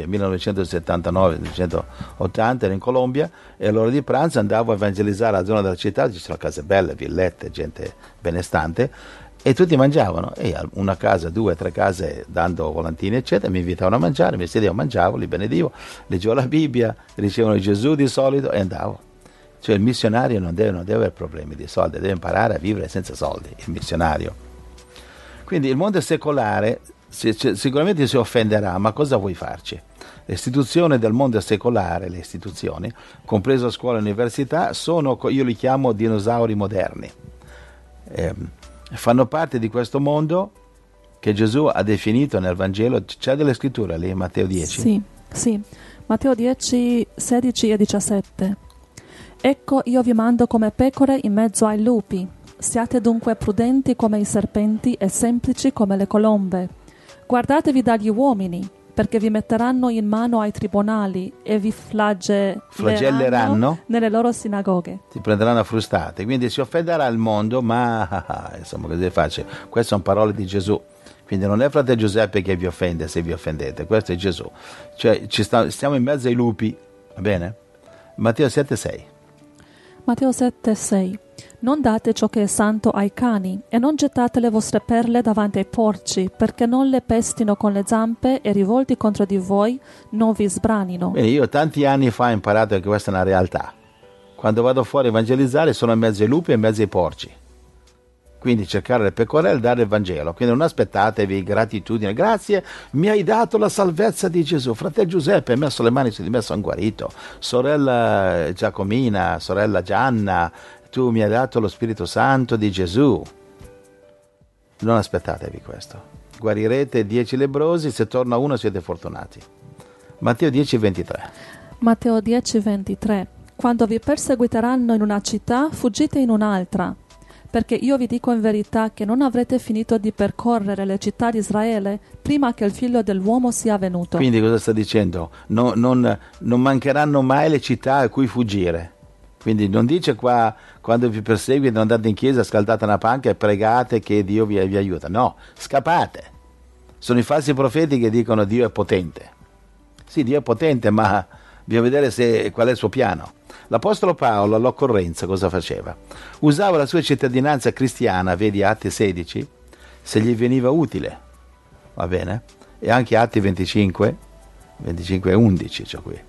B: 1979-1980 ero in Colombia, e all'ora di pranzo andavo a evangelizzare la zona della città, ci sono case belle, villette, gente benestante, e tutti mangiavano, e una casa, 2, 3 case, dando volantini eccetera, mi invitavano a mangiare, mi sedevo, mangiavo, li benedivo, leggevo la Bibbia, ricevevano Gesù di solito e andavo. Cioè il missionario non deve avere problemi di soldi, deve imparare a vivere senza soldi, il missionario. Quindi il mondo secolare sicuramente si offenderà, ma cosa vuoi farci? Le istituzioni del mondo secolare, le istituzioni, compreso scuola e università, sono, io li chiamo dinosauri moderni. Fanno parte di questo mondo che Gesù ha definito nel Vangelo. C'è delle scritture lì, Matteo 10?
A: Sì. Matteo 10, 16 e 17. Ecco, io vi mando come pecore in mezzo ai lupi. Siate dunque prudenti come i serpenti e semplici come le colombe. Guardatevi dagli uomini, perché vi metteranno in mano ai tribunali e vi flagelleranno nelle loro sinagoghe.
B: Ti prenderanno a frustate, quindi si offenderà il mondo, ma insomma, così è facile. Queste sono parole di Gesù. Quindi non è fratello Giuseppe che vi offende se vi offendete, questo è Gesù. Cioè stiamo in mezzo ai lupi, va bene? Matteo 7,6.
A: Matteo 7,6. Non date ciò che è santo ai cani, e non gettate le vostre perle davanti ai porci, perché non le pestino con le zampe e rivolti contro di voi non vi sbranino.
B: Bene, io tanti anni fa ho imparato che questa è una realtà. Quando vado fuori a evangelizzare sono in mezzo ai lupi e in mezzo ai porci. Quindi cercare le pecorelle e dare il Vangelo. Quindi non aspettatevi gratitudine. Grazie, mi hai dato la salvezza di Gesù. Fratello Giuseppe ha messo le mani su di me, sono guarito. Sorella Giacomina, sorella Gianna, tu mi hai dato lo Spirito Santo di Gesù. Non aspettatevi questo. Guarirete 10 lebbrosi, se torna uno siete fortunati. Matteo 10,23.
A: Matteo 10,23. Quando vi perseguiteranno in una città, fuggite in un'altra. Perché io vi dico in verità che non avrete finito di percorrere le città di Israele prima che il figlio dell'uomo sia venuto.
B: Quindi cosa sta dicendo? Non mancheranno mai le città a cui fuggire. Quindi non dice qua, quando vi perseguitano andate in chiesa, scaldate una panca e pregate che Dio vi aiuta. No, scappate. Sono i falsi profeti che dicono Dio è potente. Sì, Dio è potente, ma bisogna vedere qual è il suo piano. L'Apostolo Paolo all'occorrenza cosa faceva? Usava la sua cittadinanza cristiana, vedi Atti 16, se gli veniva utile, va bene? E anche Atti 25 e 11, cioè qui.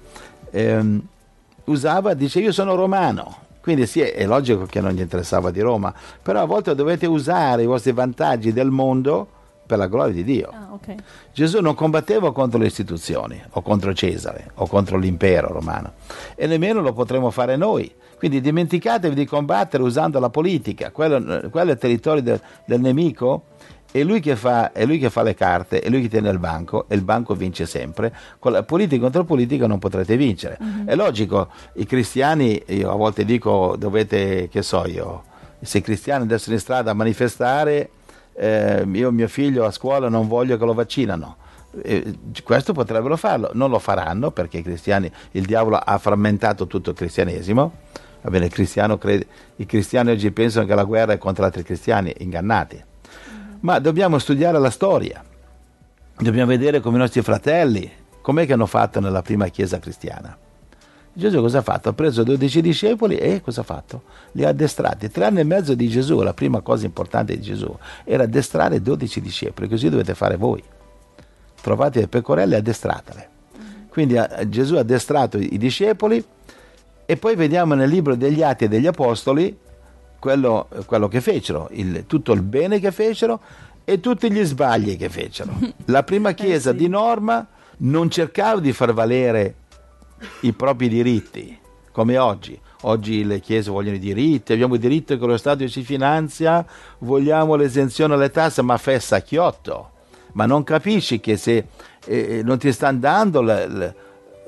B: Usava, dice io sono romano, quindi sì, è logico che non gli interessava di Roma, però a volte dovete usare i vostri vantaggi del mondo per la gloria di Dio.
A: Okay.
B: Gesù non combatteva contro le istituzioni o contro Cesare o contro l'impero romano, e nemmeno lo potremo fare noi. Quindi dimenticatevi di combattere usando la politica, quello è il territorio del nemico. È lui che fa le carte, è lui che tiene il banco, e il banco vince sempre. Con la politica contro politica non potrete vincere. È logico, i cristiani, io a volte dico, dovete, che so io, se i cristiani andassero in strada a manifestare, io mio figlio a scuola non voglio che lo vaccinano. Questo potrebbero farlo, non lo faranno perché i cristiani, il diavolo ha frammentato tutto il cristianesimo. Va bene, i cristiani oggi pensano che la guerra è contro altri cristiani, ingannati. Ma dobbiamo studiare la storia, dobbiamo vedere come i nostri fratelli, com'è che hanno fatto nella prima chiesa cristiana. Gesù cosa ha fatto? Ha preso 12 discepoli e cosa ha fatto? Li ha addestrati. 3 anni e mezzo di Gesù, la prima cosa importante di Gesù era addestrare 12 discepoli, così dovete fare voi. Trovate le pecorelle e addestratele. Quindi Gesù ha addestrato i discepoli, e poi vediamo nel libro degli Atti e degli Apostoli quello che fecero, tutto il bene che fecero e tutti gli sbagli che fecero. La prima chiesa di norma non cercava di far valere i propri diritti come oggi. Oggi le chiese vogliono i diritti, abbiamo il diritto che lo Stato ci finanzia, vogliamo l'esenzione alle tasse, ma fessa chiotto. Ma non capisci che se non ti stanno dando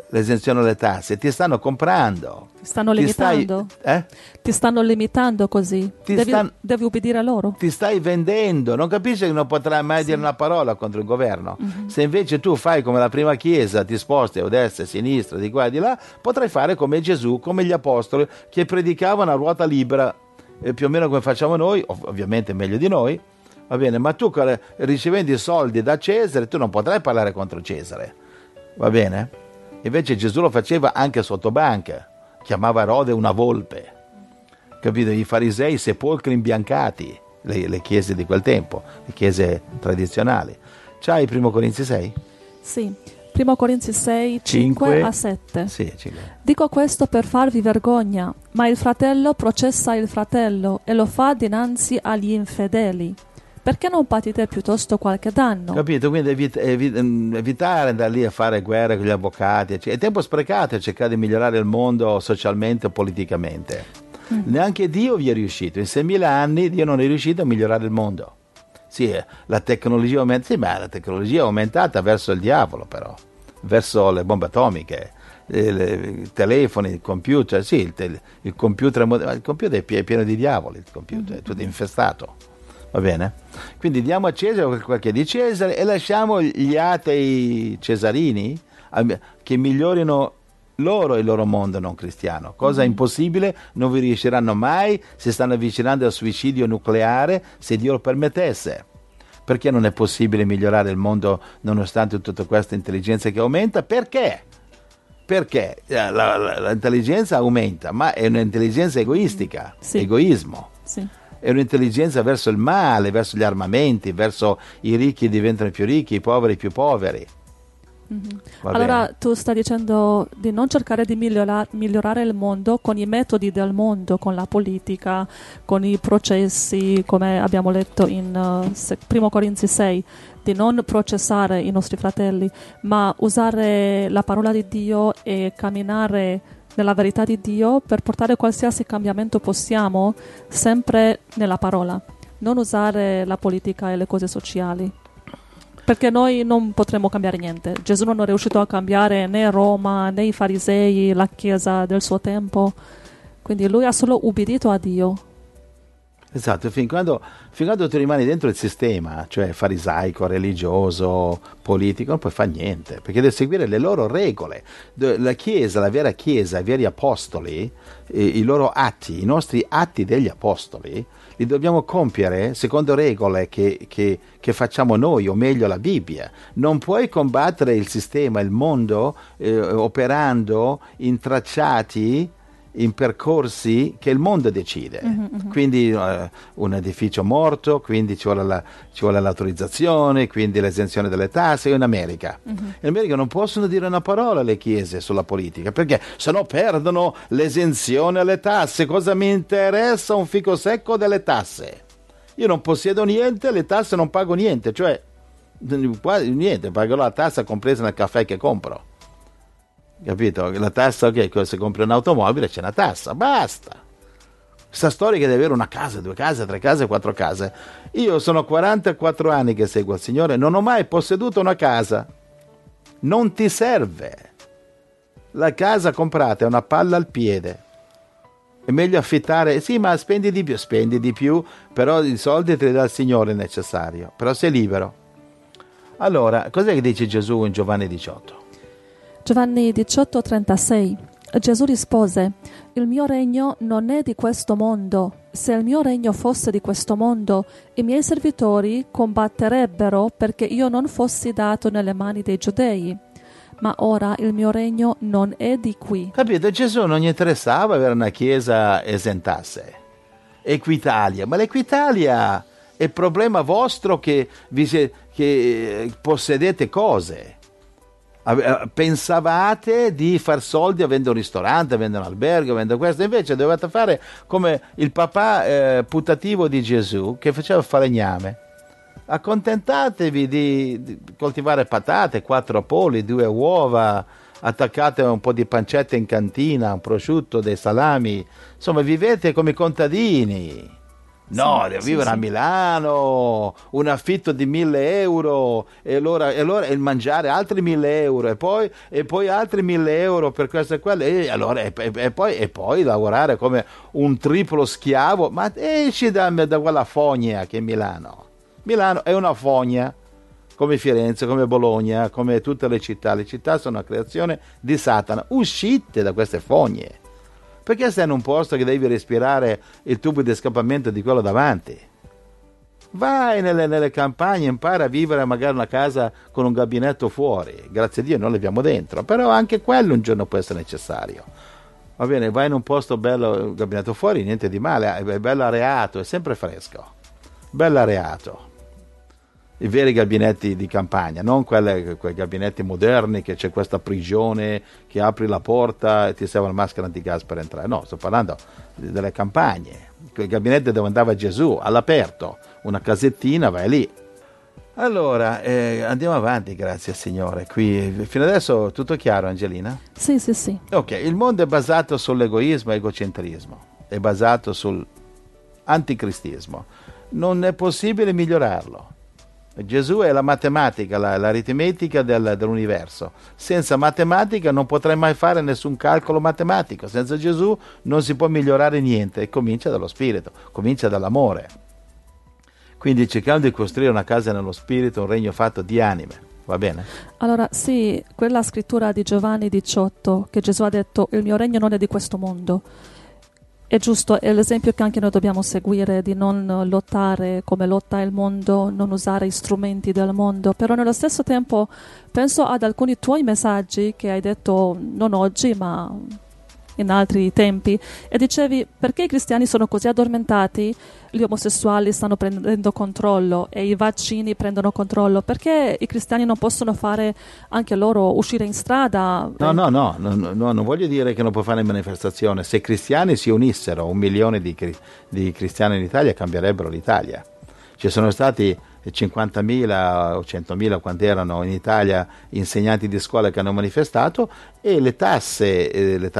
B: l'esenzione alle tasse, ti stanno comprando.
A: Ti stanno limitando. Ti stanno limitando così. Devi ubbidire a loro.
B: Ti stai vendendo. Non capisci che non potrai mai dire una parola contro il governo. Se invece tu fai come la prima chiesa, ti sposti a destra, a sinistra, di qua e di là, potrai fare come Gesù, come gli apostoli che predicavano a ruota libera, più o meno come facciamo noi, ovviamente meglio di noi. Va bene, ma tu ricevendo i soldi da Cesare, tu non potrai parlare contro Cesare. Va bene? Invece Gesù lo faceva anche sotto banca, chiamava Erode una volpe, capito? I farisei sepolcri imbiancati, le chiese di quel tempo, le chiese tradizionali. C'hai 1 Corinzi 6?
A: Sì, 1 Corinzi 6, 5 a 7.
B: Sì, 5.
A: Dico questo per farvi vergogna, ma il fratello processa il fratello e lo fa dinanzi agli infedeli. Perché non patite piuttosto qualche danno?
B: Capito? Quindi evitare andare lì a fare guerre con gli avvocati. È tempo sprecato a cercare di migliorare il mondo socialmente o politicamente. Neanche Dio vi è riuscito. In 6.000 anni Dio non è riuscito a migliorare il mondo. Sì, la tecnologia aumenta, sì, ma la tecnologia è aumentata verso il diavolo, però. Verso le bombe atomiche, i telefoni, il computer. Sì, il computer è pieno di diavoli, il computer è tutto infestato. Va bene? Quindi diamo a Cesare quel che è di Cesare e lasciamo gli atei cesarini che migliorino loro il loro mondo non cristiano. Cosa impossibile, non vi riusciranno mai, si stanno avvicinando al suicidio nucleare se Dio lo permettesse. Perché non è possibile migliorare il mondo nonostante tutta questa intelligenza che aumenta? Perché? Perché l'intelligenza aumenta, ma è un'intelligenza egoistica, egoismo. Sì. È un'intelligenza verso il male, verso gli armamenti, verso i ricchi diventano più ricchi, i poveri più poveri.
A: Allora tu stai dicendo di non cercare di migliorare il mondo con i metodi del mondo, con la politica, con i processi, come abbiamo letto in 1 Corinzi 6, di non processare i nostri fratelli, ma usare la parola di Dio e camminare nella verità di Dio per portare qualsiasi cambiamento possiamo sempre nella parola, non usare la politica e le cose sociali, perché noi non potremo cambiare niente. Gesù non è riuscito a cambiare né Roma né i farisei, la chiesa del suo tempo, quindi lui ha solo ubbidito a Dio.
B: Esatto, fin quando tu rimani dentro il sistema, cioè farisaico, religioso, politico, non puoi fare niente, perché devi seguire le loro regole. La Chiesa, la vera Chiesa, i veri apostoli, i loro atti, i nostri atti degli apostoli, li dobbiamo compiere secondo regole che facciamo noi, o meglio la Bibbia. Non puoi combattere il sistema, il mondo, operando in tracciati, in percorsi che il mondo decide. Quindi un edificio morto, quindi ci vuole l'autorizzazione, quindi l'esenzione delle tasse. In America in America non possono dire una parola le chiese sulla politica, perché sennò perdono l'esenzione alle tasse. Cosa mi interessa un fico secco delle tasse? Io non possiedo niente, le tasse non pago niente, cioè quasi niente, pagherò la tassa compresa nel caffè che compro. Capito? La tassa, ok, se compri un'automobile c'è una tassa, basta. Questa storia che devi avere una casa, 2 case, 3 case, 4 case. Io sono 44 anni che seguo il Signore, non ho mai posseduto una casa. Non ti serve. La casa comprata è una palla al piede. È meglio affittare, sì, ma spendi di più, però i soldi te li dà il Signore necessario, però sei libero. Allora, cos'è che dice Gesù in Giovanni 18?
A: Giovanni 18,36. Gesù rispose: il mio regno non è di questo mondo. Se il mio regno fosse di questo mondo, i miei servitori combatterebbero perché io non fossi dato nelle mani dei giudei. Ma ora il mio regno non è di qui.
B: Capito? Gesù non gli interessava avere una chiesa esentasse. Equitalia. Ma l'Equitalia è problema vostro che possedete cose. Pensavate di far soldi avendo un ristorante, avendo un albergo, avendo questo, invece dovete fare come il papà putativo di Gesù che faceva falegname. Accontentatevi di coltivare patate, 4 polli, 2 uova, attaccate un po' di pancette in cantina, un prosciutto, dei salami, insomma vivete come contadini. No,
A: Sì,
B: devo
A: sì,
B: vivere a
A: sì.
B: Milano, un affitto di 1.000 euro e allora il mangiare altri 1.000 euro e poi altri 1.000 euro per questo e quello e poi lavorare come un triplo schiavo. Ma esci da quella fogna che è Milano. Milano è una fogna come Firenze, come Bologna, come tutte le città. Le città sono una creazione di Satana. Uscite da queste fogne. Perché stai in un posto che devi respirare il tubo di scappamento di quello davanti? Vai nelle campagne, impara a vivere magari una casa con un gabinetto fuori. Grazie a Dio noi l'abbiamo dentro, però anche quello un giorno può essere necessario. Va bene, vai in un posto bello, gabinetto fuori, niente di male, è bello areato, è sempre fresco. Bello areato. I veri gabinetti di campagna, non quei gabinetti moderni che c'è questa prigione che apri la porta e ti serve una maschera antigas per entrare. No, sto parlando delle campagne, quei gabinetti dove andava Gesù, all'aperto, una casettina, vai lì. Allora, andiamo avanti, grazie Signore. Qui fino adesso tutto chiaro, Angelina?
A: Sì, sì, sì.
B: Ok, il mondo è basato sull'egoismo e egocentrismo, è basato sull'anticristismo. Non è possibile migliorarlo. Gesù è la matematica, l'aritmetica dell'universo. Senza matematica non potrai mai fare nessun calcolo matematico. Senza Gesù non si può migliorare niente. E comincia dallo spirito, comincia dall'amore. Quindi cerchiamo di costruire una casa nello spirito, un regno fatto di anime. Va bene?
A: Allora, sì, quella scrittura di Giovanni 18, che Gesù ha detto, il mio regno non è di questo mondo. È giusto, è l'esempio che anche noi dobbiamo seguire, di non lottare come lotta il mondo, non usare gli strumenti del mondo, però nello stesso tempo penso ad alcuni tuoi messaggi che hai detto non oggi ma in altri tempi, e dicevi perché i cristiani sono così addormentati, gli omosessuali stanno prendendo controllo e i vaccini prendono controllo, perché i cristiani non possono fare anche loro uscire in strada?
B: No, non voglio dire che non può fare manifestazione. Se i cristiani si unissero, 1 milione di cristiani in Italia cambierebbero l'Italia. Ci sono stati 50.000 o 100.000 quanti erano in Italia insegnanti di scuola che hanno manifestato, e le tasse,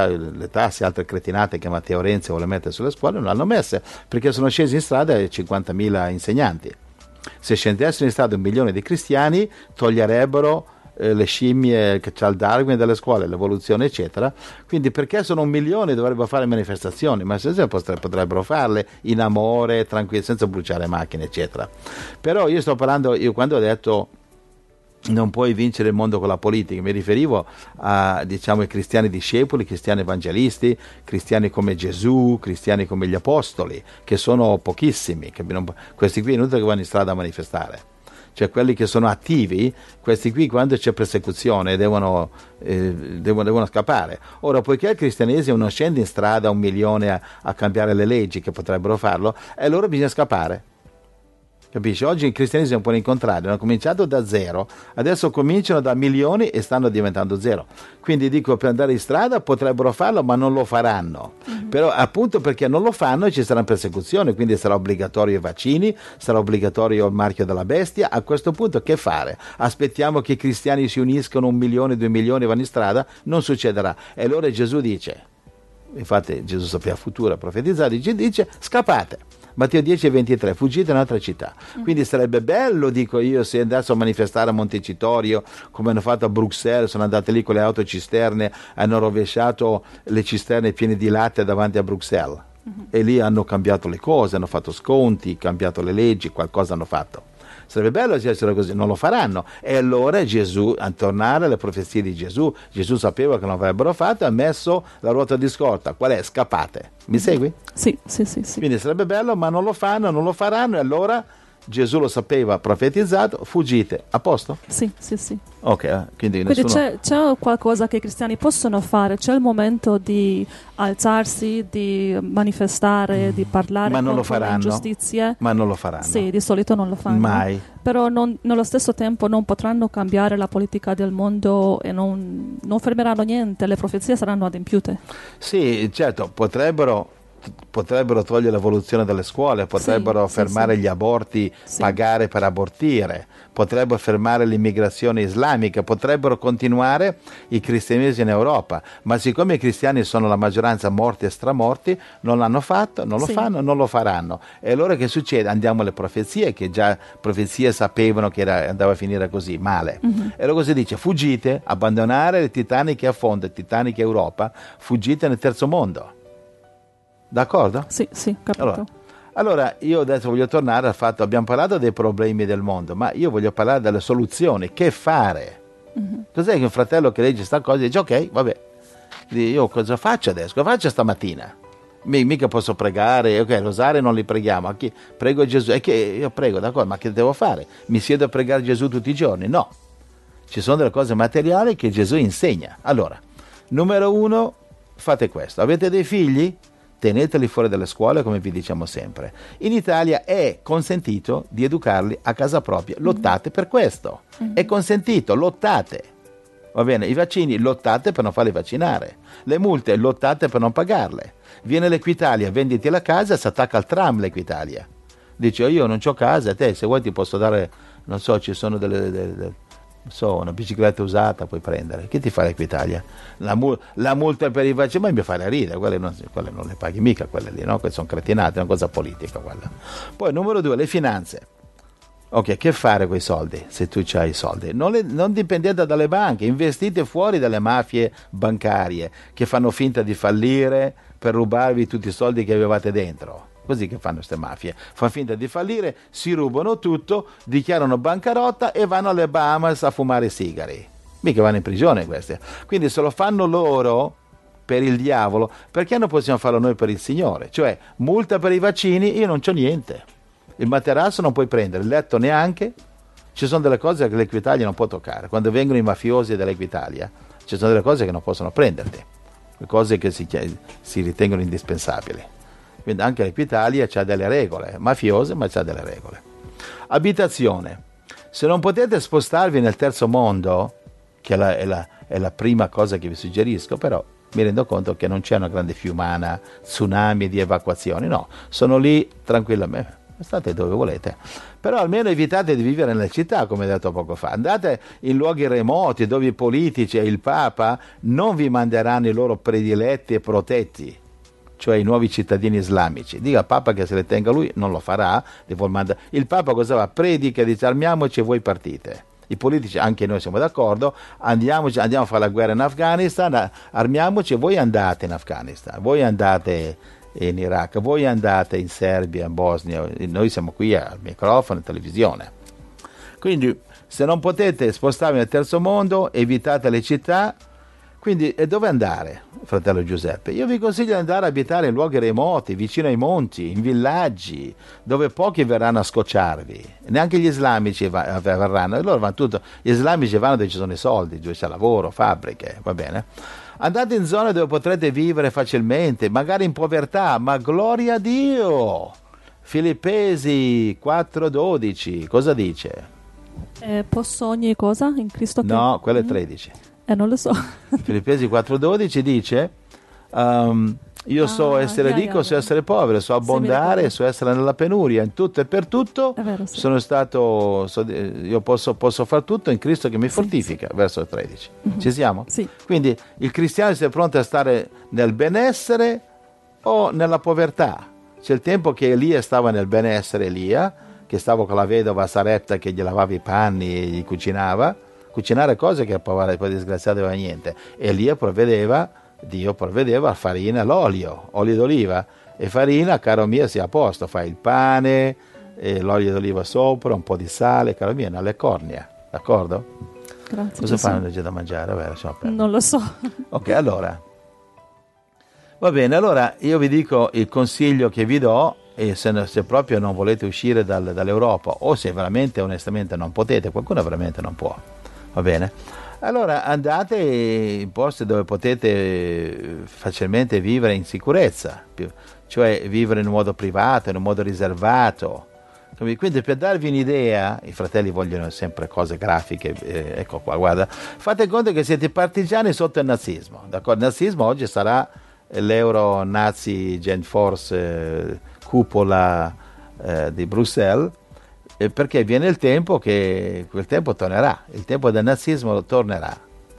B: altre cretinate che Matteo Renzi vuole mettere sulle scuole non le hanno messe, perché sono scesi in strada 50.000 insegnanti. Se scendessero in strada 1 milione di cristiani toglierebbero le scimmie che c'ha il Darwin dalle scuole, l'evoluzione eccetera. Quindi perché sono 1 milione dovrebbero fare manifestazioni, ma se potrebbero farle in amore, tranquilli, senza bruciare macchine eccetera. Però io sto parlando, quando ho detto non puoi vincere il mondo con la politica, mi riferivo a, diciamo, i cristiani discepoli, cristiani evangelisti, cristiani come Gesù, cristiani come gli apostoli, che sono pochissimi, questi qui inutile che vanno in strada a manifestare. Cioè quelli che sono attivi, questi qui quando c'è persecuzione devono scappare. Ora, poiché il cristianesimo non scende in strada 1 milione a cambiare le leggi, che potrebbero farlo, e allora bisogna scappare. Capisci? Oggi il cristianesimo è un po' l'incontrario, hanno cominciato da zero, adesso cominciano da milioni e stanno diventando zero. Quindi dico, per andare in strada potrebbero farlo, ma non lo faranno. Però appunto perché non lo fanno ci sarà persecuzione, quindi sarà obbligatorio i vaccini, sarà obbligatorio il marchio della bestia. A questo punto che fare? Aspettiamo che i cristiani si uniscano 1 milione, 2 milioni, vanno in strada? Non succederà. E allora Gesù dice, infatti Gesù sapeva futuro, profetizzato, dice scappate. Matteo 10,23, fuggite in un'altra città. Quindi sarebbe bello, dico io, se andassero a manifestare a Montecitorio, come hanno fatto a Bruxelles, sono andate lì con le autocisterne, hanno rovesciato le cisterne piene di latte davanti a Bruxelles. E lì hanno cambiato le cose, hanno fatto sconti, cambiato le leggi, qualcosa hanno fatto. Sarebbe bello se fossero così, non lo faranno. E allora Gesù, a tornare alle profezie di Gesù sapeva che non avrebbero fatto e ha messo la ruota di scorta. Qual è? Scappate. Mi segui?
A: Sì.
B: Quindi sarebbe bello, ma non lo fanno, non lo faranno, e allora Gesù lo sapeva, profetizzato, fuggite. A posto?
A: Sì.
B: Ok, quindi
A: Quindi
B: nessuno...
A: c'è qualcosa che i cristiani possono fare, c'è il momento di alzarsi, di manifestare, di parlare contro le ingiustizie.
B: Ma non lo faranno.
A: Sì, di solito non lo fanno.
B: Mai.
A: Però nello stesso tempo non potranno cambiare la politica del mondo e non fermeranno niente, le profezie saranno adempiute.
B: Sì, certo, potrebbero potrebbero togliere l'evoluzione delle scuole, potrebbero
A: sì,
B: fermare
A: sì.
B: gli aborti,
A: Sì.
B: pagare per abortire, potrebbero fermare l'immigrazione islamica, potrebbero continuare il cristianesimo in Europa, ma siccome i cristiani sono la maggioranza morti e stramorti, non l'hanno fatto, non lo
A: Sì.
B: fanno, non lo faranno. E allora che succede? Andiamo alle profezie, che già profezie sapevano che andava a finire così, male. E allora cosa dice? Fuggite, abbandonare il Titanic che affonda, il Titanic Europa, fuggite nel terzo mondo. D'accordo?
A: Sì, sì, capito.
B: Allora, io adesso voglio tornare al fatto, abbiamo parlato dei problemi del mondo, ma io voglio parlare delle soluzioni, che fare? Cos'è che un fratello che legge sta cosa dice, ok, vabbè, io cosa faccio adesso? Cosa faccio stamattina? Mica posso pregare, ok, rosario non li preghiamo, prego Gesù, io prego, d'accordo, ma che devo fare? Mi siedo a pregare Gesù tutti i giorni? No, ci sono delle cose materiali che Gesù insegna. Allora, numero 1, fate questo, avete dei figli? Teneteli fuori dalle scuole, come vi diciamo sempre. In Italia è consentito di educarli a casa propria, lottate per questo, è consentito, lottate. Va bene, i vaccini lottate per non farli vaccinare, le multe lottate per non pagarle. Viene l'Equitalia, venditi la casa, si attacca al tram l'Equitalia. Dice, io non c'ho casa, te se vuoi ti posso dare, non so, ci sono una bicicletta usata puoi prendere. Che ti fa l'Equitalia? La multa per i vaccini, ma mi fa ridere, quelle non le paghi mica, quelle lì, no? Quelle sono cretinate, è una cosa politica quella. Poi numero 2, le finanze. Ok, che fare con i soldi se tu hai i soldi? Non dipendete dalle banche, investite fuori dalle mafie bancarie che fanno finta di fallire per rubarvi tutti i soldi che avevate dentro. Così che fanno queste mafie, fanno finta di fallire, si rubano tutto, dichiarano bancarotta e vanno alle Bahamas a fumare sigari. Mica vanno in prigione queste. Quindi se lo fanno loro per il diavolo, perché non possiamo farlo noi per il Signore? Cioè, multa per i vaccini, io non c'ho niente. Il materasso non puoi prendere, il letto neanche. Ci sono delle cose che l'Equitalia non può toccare. Quando vengono i mafiosi dell'Equitalia, ci sono delle cose che non possono prenderti, cose che si ritengono indispensabili. Quindi anche l'Equitalia ha delle regole, mafiose, ma ha delle regole. Abitazione. Se non potete spostarvi nel terzo mondo, che è la prima cosa che vi suggerisco, però mi rendo conto che non c'è una grande fiumana, tsunami di evacuazioni, no, sono lì tranquillamente, state dove volete, però almeno evitate di vivere nelle città, come detto poco fa, andate in luoghi remoti dove i politici e il Papa non vi manderanno i loro prediletti e protetti, cioè i nuovi cittadini islamici. Dica al Papa che se le tenga lui, non lo farà, il Papa cosa va? Predica, dice armiamoci e voi partite. I politici, anche noi siamo d'accordo, andiamo a fare la guerra in Afghanistan, armiamoci e voi andate in Afghanistan, voi andate in Iraq, voi andate in Serbia, in Bosnia, noi siamo qui al microfono e televisione. Quindi se non potete spostarvi nel terzo mondo, evitate le città. Quindi dove andare, fratello Giuseppe? Io vi consiglio di andare a abitare in luoghi remoti, vicino ai monti, in villaggi, dove pochi verranno a scocciarvi. Neanche gli islamici verranno, e loro vanno tutto. Gli islamici vanno dove ci sono i soldi, dove c'è lavoro, fabbriche, va bene? Andate in zone dove potrete vivere facilmente, magari in povertà, ma gloria a Dio! Filippesi 4,12, cosa dice?
A: Posso ogni cosa in Cristo che...
B: No, quello è 13.
A: Non lo so.
B: Filippesi 4,12 dice io so essere ricco, so essere povero, so abbondare, so essere nella penuria, in tutto e per tutto.
A: È vero, sì.
B: Sono stato, io posso fare tutto in Cristo che mi fortifica, sì. Verso 13. Ci siamo?
A: Sì.
B: Quindi il cristiano si è pronto a stare nel benessere o nella povertà. C'è il tempo che Elia stava nel benessere, Elia, che stava con la vedova Sarepta che gli lavava i panni e gli cucinare cose che poi disgraziato aveva niente. Elia Dio provvedeva la farina, l'olio d'oliva e farina, caro mio, sia a posto, fai il pane, e l'olio d'oliva sopra, un po' di sale, caro mio, nelle cornea, d'accordo?
A: Grazie.
B: Cosa fanno già da mangiare? Vabbè,
A: non lo so.
B: Ok, allora va bene, allora io vi dico il consiglio che vi do, e se proprio non volete uscire dall'Europa, o se veramente onestamente non potete, qualcuno veramente non può, va bene? Allora andate in posti dove potete facilmente vivere in sicurezza, cioè vivere in un modo privato, in un modo riservato. Quindi per darvi un'idea, i fratelli vogliono sempre cose grafiche, ecco qua, guarda, fate conto che siete partigiani sotto il nazismo, d'accordo? Il nazismo oggi sarà l'Euro-Nazi Gen Force cupola di Bruxelles, perché viene il tempo che quel tempo tornerà, il tempo del nazismo tornerà,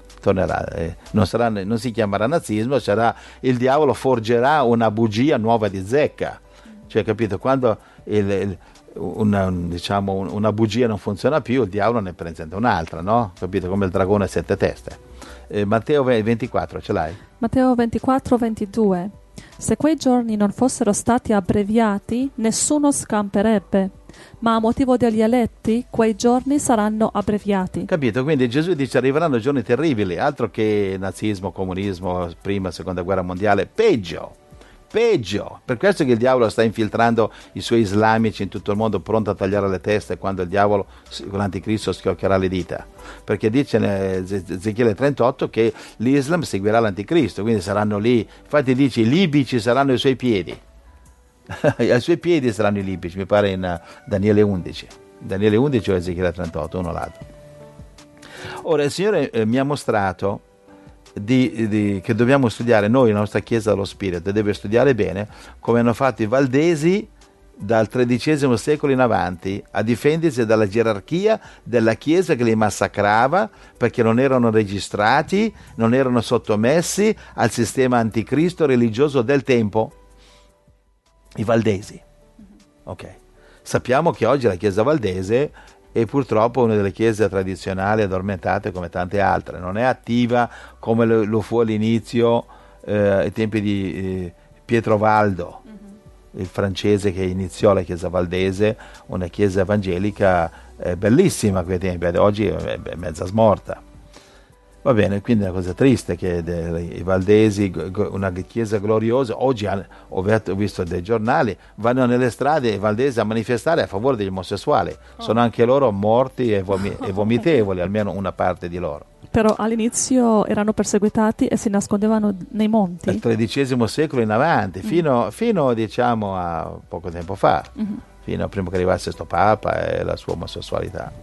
B: non si chiamerà nazismo, sarà il diavolo forgerà una bugia nuova di zecca, cioè capito, quando una bugia non funziona più, il diavolo ne presenta un'altra, no? Capito, come il dragone a 7 teste. Matteo 24, ce l'hai?
A: Matteo 24, 22. Se quei giorni non fossero stati abbreviati, nessuno scamperebbe, ma a motivo degli eletti, quei giorni saranno abbreviati.
B: Capito? Quindi Gesù dice arriveranno giorni terribili, altro che nazismo, comunismo, prima, seconda guerra mondiale, peggio. Per questo che il diavolo sta infiltrando i suoi islamici in tutto il mondo, pronto a tagliare le teste quando il diavolo, l'anticristo, schioccherà le dita, perché dice in Ezechiele 38 che l'Islam seguirà l'anticristo, quindi saranno lì, infatti dice i libici saranno ai suoi piedi ai suoi piedi saranno i libici, mi pare in Daniele 11 o Ezechiele 38, uno o l'altro. Ora il Signore mi ha mostrato che dobbiamo studiare noi, la nostra Chiesa dello Spirito deve studiare bene, come hanno fatto i Valdesi dal XIII secolo in avanti, a difendersi dalla gerarchia della Chiesa che li massacrava perché non erano registrati, non erano sottomessi al sistema anticristo religioso del tempo. I Valdesi. Ok. Sappiamo che oggi la Chiesa valdese è purtroppo una delle chiese tradizionali addormentate come tante altre, non è attiva come lo fu all'inizio ai tempi di Pietro Valdo, il francese che iniziò la chiesa valdese, una chiesa evangelica bellissima a quei tempi, oggi è mezza smorta. Va bene, quindi è una cosa triste che i valdesi, una chiesa gloriosa, oggi ho visto dei giornali, vanno nelle strade i valdesi a manifestare a favore degli omosessuali, sono anche loro morti e vomitevoli, almeno una parte di loro.
A: Però all'inizio erano perseguitati e si nascondevano nei monti.
B: Dal XIII secolo in avanti, fino diciamo a poco tempo fa, fino a prima che arrivasse questo Papa e la sua omosessualità.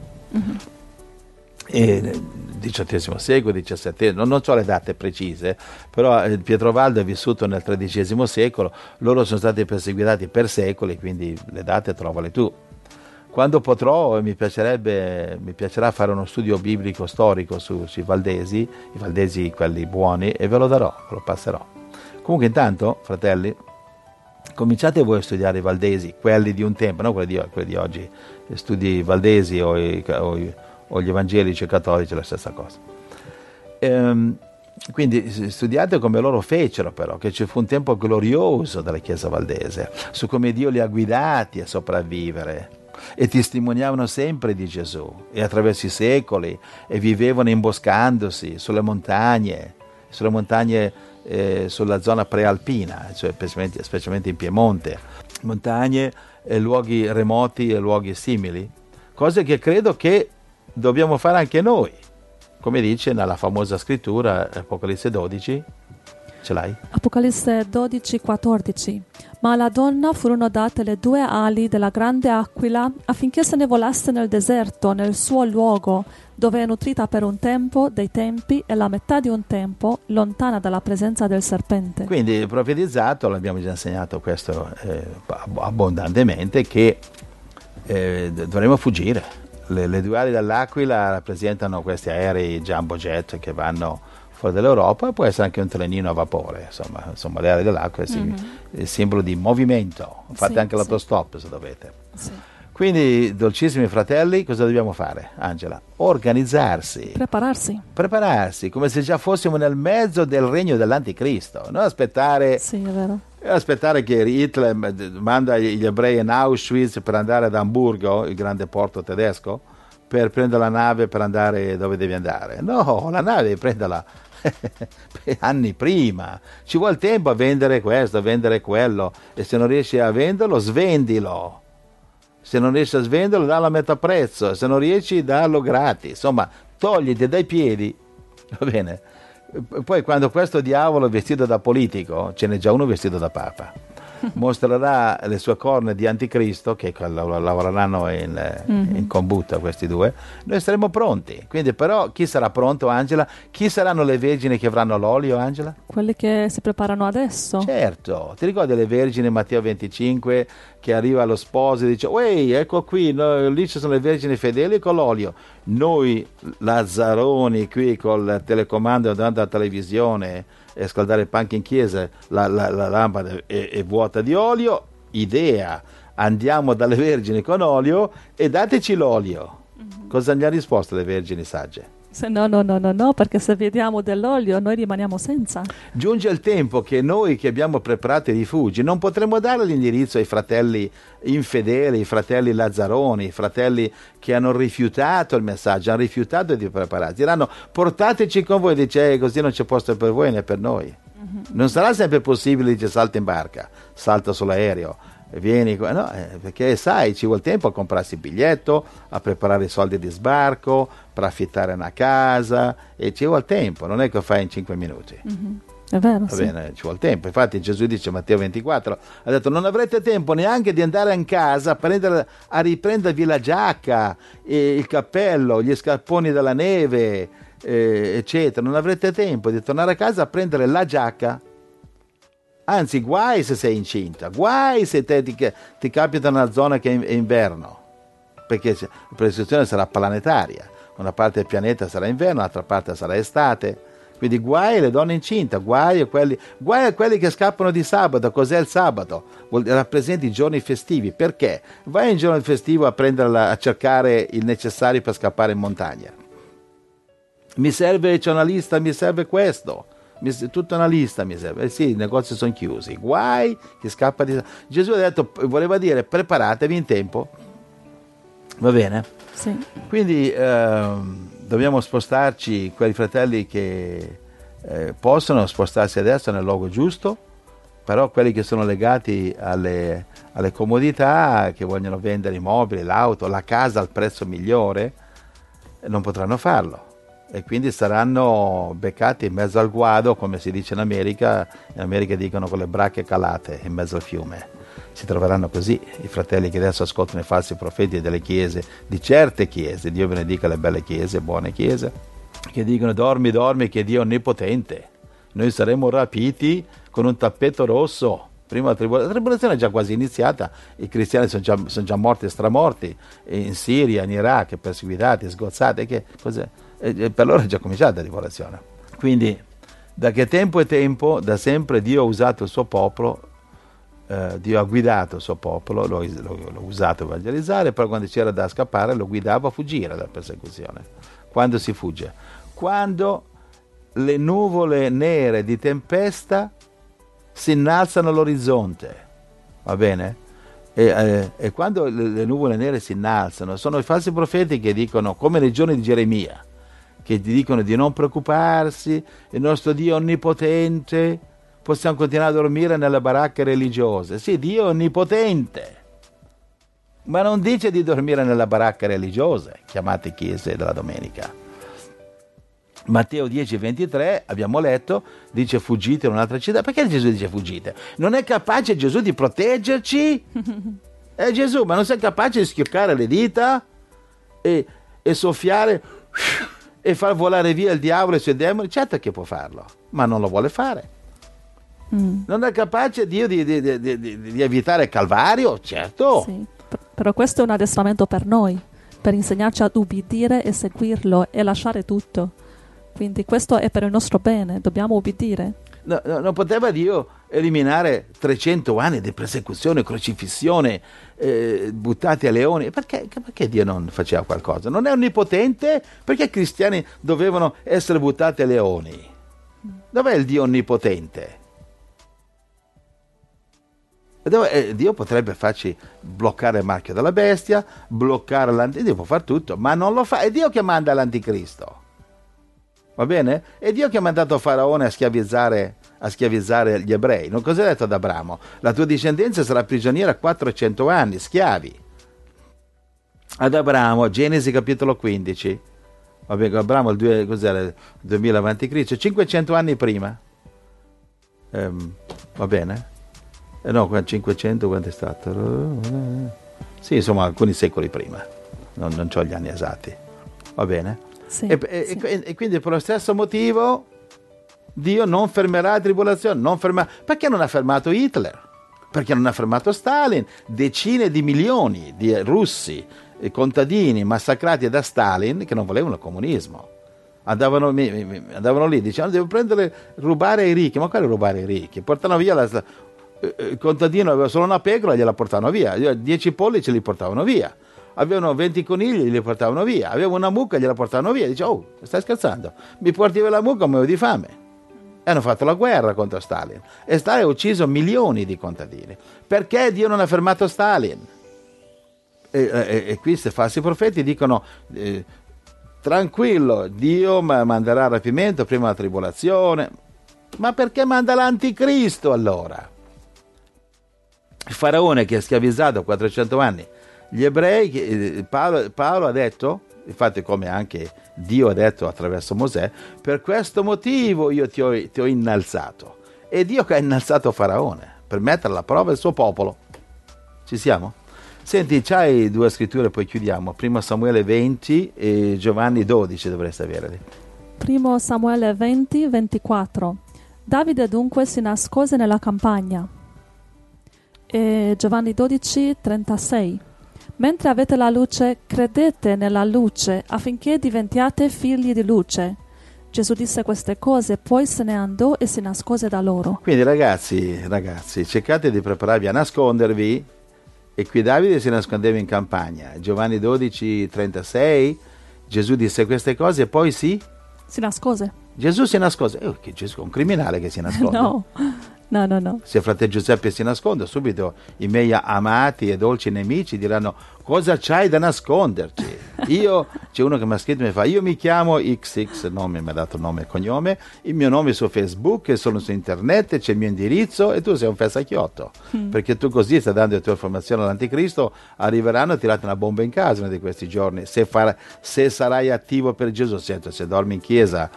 B: E XVIII secolo, XVII, non so le date precise, però Pietro Valdo è vissuto nel XIII secolo, loro sono stati perseguitati per secoli, quindi le date trovale tu. Quando potrò mi piacerà fare uno studio biblico storico sui Valdesi, i Valdesi quelli buoni, e ve lo darò, ve lo passerò. Comunque intanto, fratelli, cominciate voi a studiare i Valdesi, quelli di un tempo, non quelli di oggi, studi i Valdesi o gli evangelici e cattolici, è la stessa cosa. Quindi studiate come loro fecero, però, che ci fu un tempo glorioso della Chiesa valdese, su come Dio li ha guidati a sopravvivere e testimoniavano sempre di Gesù e attraverso i secoli, e vivevano imboscandosi sulle montagne sulla zona prealpina, cioè specialmente in Piemonte, montagne, luoghi remoti e luoghi simili, cose che credo che dobbiamo fare anche noi, come dice nella famosa scrittura Apocalisse 12, ce l'hai?
A: Apocalisse 12, 14. Ma alla donna furono date le 2 ali della grande aquila affinché se ne volasse nel deserto, nel suo luogo, dove è nutrita per un tempo dei tempi e la metà di un tempo, lontana dalla presenza del serpente.
B: Quindi profetizzato, l'abbiamo già insegnato questo abbondantemente, che dovremo fuggire. Le 2 ali dell'Aquila rappresentano questi aerei jumbo jet che vanno fuori dall'Europa, può essere anche un trenino a vapore, insomma le ali dell'Aquila è simbolo di movimento, fate anche l'autostop se dovete.
A: Sì.
B: Quindi, dolcissimi fratelli, cosa dobbiamo fare, Angela? Organizzarsi. Prepararsi, come se già fossimo nel mezzo del regno dell'anticristo, non aspettare...
A: Sì, è vero.
B: Aspettare che Hitler manda gli ebrei in Auschwitz per andare ad Amburgo, il grande porto tedesco, per prendere la nave per andare dove devi andare. No, la nave devi prenderla anni prima. Ci vuole tempo a vendere questo, a vendere quello, e se non riesci a venderlo, svendilo. Se non riesci a svenderlo, dallo a metà prezzo, se non riesci, dallo gratis. Insomma, togliti dai piedi, va bene? Poi quando questo diavolo è vestito da politico, ce n'è già uno vestito da papa, mostrerà le sue corna di anticristo, che lavoreranno in combutta questi due, noi saremo pronti. Quindi però chi sarà pronto, Angela? Chi saranno le vergini che avranno l'olio, Angela?
A: Quelli che si preparano adesso.
B: Certo, ti ricordi le vergini in Matteo 25 che arriva lo sposo e dice: "Uè, ecco qui, lì ci sono le vergini fedeli con l'olio, noi lazzaroni qui col telecomando davanti alla televisione e scaldare il panco in chiesa, la lampada è vuota di olio, idea, andiamo dalle vergini con olio e dateci l'olio." Cosa gli ha risposto le vergini sagge?
A: No, perché se vediamo dell'olio noi rimaniamo senza.
B: Giunge il tempo che noi che abbiamo preparato i rifugi non potremo dare l'indirizzo ai fratelli infedeli, i fratelli lazzaroni, i fratelli che hanno rifiutato il messaggio, hanno rifiutato di prepararsi. Diranno: "Portateci con voi", dice: "Così non c'è posto per voi né per noi." Non sarà sempre possibile, dice: "Salta in barca, salta sull'aereo, vieni qua", no, perché sai, ci vuole tempo a comprarsi il biglietto, a preparare i soldi di sbarco, per affittare una casa, e ci vuole tempo, non è che fai in 5 minuti.
A: È vero,
B: Va
A: sì.
B: bene, ci vuole tempo. Infatti Gesù dice, Matteo 24, ha detto: "Non avrete tempo neanche di andare in casa a riprendervi la giacca, il cappello, gli scarponi della neve, eccetera. Non avrete tempo di tornare a casa a prendere la giacca. Anzi, guai se sei incinta, guai se ti capita una zona che è inverno, perché la prescrizione sarà planetaria. Una parte del pianeta sarà inverno, l'altra parte sarà estate. Quindi guai alle donne incinte, guai a quelli che scappano di sabato. Cos'è il sabato? Rappresenta i giorni festivi. Perché? Vai in giorno festivo a cercare il necessario per scappare in montagna. Mi serve, c'è una lista, mi serve questo. Tutta una lista mi serve. Sì, i negozi sono chiusi. Guai chi scappa di sabato. Gesù ha detto, voleva dire, preparatevi in tempo. Va bene?
A: Sì.
B: Quindi dobbiamo spostarci, quei fratelli che possono spostarsi adesso nel luogo giusto, però quelli che sono legati alle comodità, che vogliono vendere i mobili, l'auto, la casa al prezzo migliore, non potranno farlo, e quindi saranno beccati in mezzo al guado, come si dice in America dicono con le bracche calate in mezzo al fiume. Si troveranno così i fratelli che adesso ascoltano i falsi profeti delle chiese, di certe chiese, Dio benedica le belle chiese, buone chiese, che dicono: "Dormi, dormi, che Dio è onnipotente, noi saremo rapiti con un tappeto rosso". Prima la tribolazione è già quasi iniziata, i cristiani sono già morti e stramorti in Siria, in Iraq, perseguitati, sgozzati, per loro è già cominciata la tribolazione. Quindi da che tempo è tempo, da sempre Dio ha usato il suo popolo. Dio ha guidato il suo popolo, l'ho usato a evangelizzare, però quando c'era da scappare lo guidava a fuggire dalla persecuzione. Quando si fugge? Quando le nuvole nere di tempesta si innalzano all'orizzonte, va bene? E quando le nuvole nere si innalzano, sono i falsi profeti che dicono, come nei giorni di Geremia, che ti dicono di non preoccuparsi, il nostro Dio è onnipotente, possiamo continuare a dormire nelle baracche religiose. Sì, Dio è onnipotente, ma non dice di dormire nelle baracche religiose, chiamate chiese della domenica. Matteo 10:23, abbiamo letto, dice: "Fuggite in un'altra città". Perché Gesù dice fuggite? Non è capace Gesù di proteggerci? È Gesù, ma non sei capace di schioccare le dita e soffiare e far volare via il diavolo e i suoi demoni? Certo che può farlo, ma non lo vuole fare. Non è capace Dio di evitare il Calvario? Certo.
A: Sì. Però questo è un addestramento per noi, per insegnarci ad ubbidire e seguirlo e lasciare tutto. Quindi questo è per il nostro bene, dobbiamo ubbidire.
B: No, non poteva Dio eliminare 300 anni di persecuzione, crocifissione, buttati a leoni? Perché Dio non faceva qualcosa? Non è onnipotente? Perché i cristiani dovevano essere buttati a leoni? Dov'è il Dio onnipotente? Dio potrebbe farci bloccare il marchio della bestia, bloccare l'anticristo, Dio può fare tutto, ma non lo fa. È Dio che manda l'anticristo, va bene? È Dio che ha mandato Faraone a schiavizzare gli ebrei. Non cosa ha detto ad Abramo? La tua discendenza sarà prigioniera 400 anni, schiavi. Ad Abramo, Genesi capitolo 15, vabbè, Abramo cos'era? 2000 a.C., 500 anni prima, va bene? No, 500 quanto è stato? Sì, insomma, alcuni secoli prima. Non ho gli anni esatti. Va bene?
A: Sì, sì.
B: E quindi per lo stesso motivo Dio non fermerà la tribolazione. Perché non ha fermato Hitler? Perché non ha fermato Stalin? Decine di milioni di russi e contadini massacrati da Stalin che non volevano il comunismo. Andavano lì, dicevano devo rubare ai ricchi. Ma quale rubare ai ricchi? Portano via il contadino aveva solo una pecora, gliela portavano via, 10 polli ce li portavano via, avevano 20 conigli, li portavano via, aveva una mucca, gliela portavano via. Dice, oh, stai scherzando? Mi porti via la mucca o muoio di fame? E hanno fatto la guerra contro Stalin. E Stalin ha ucciso milioni di contadini. Perché Dio non ha fermato Stalin? E qui questi falsi profeti dicono, tranquillo, Dio manderà il rapimento prima della tribolazione. Ma perché manda l'anticristo allora? Il faraone che ha schiavizzato 400 anni gli ebrei, Paolo ha detto, infatti come anche Dio ha detto attraverso Mosè, per questo motivo io ti ho innalzato. E Dio che ha innalzato Faraone per mettere alla prova il suo popolo. Ci siamo? Senti, c'hai 2 scritture, poi chiudiamo. 1 Samuele 20 e Giovanni 12 dovreste avere.
A: 1 Samuele 20, 24. Davide dunque si nascose nella campagna. E Giovanni 12, 36. Mentre avete la luce, credete nella luce affinché diventiate figli di luce. Gesù disse queste cose, poi se ne andò e si nascose da loro.
B: Quindi ragazzi, cercate di prepararvi a nascondervi. E qui Davide si nascondeva in campagna. Giovanni 12, 36. Gesù disse queste cose e poi si
A: nascose.
B: Gesù si nascose. Che Gesù è un criminale che si nasconde.
A: No.
B: Se fratello Giuseppe si nasconde, subito i miei amati e dolci nemici diranno cosa c'hai da nasconderci? C'è uno che mi ha scritto e mi fa, io mi chiamo XX, nome, mi ha dato nome e cognome, il mio nome è su Facebook, sono su internet, c'è il mio indirizzo e tu sei un fessacchiotto, perché tu così stai dando le tue informazioni all'anticristo, arriveranno a tirare una bomba in casa uno di questi giorni, se sarai attivo per Gesù, se dormi in chiesa,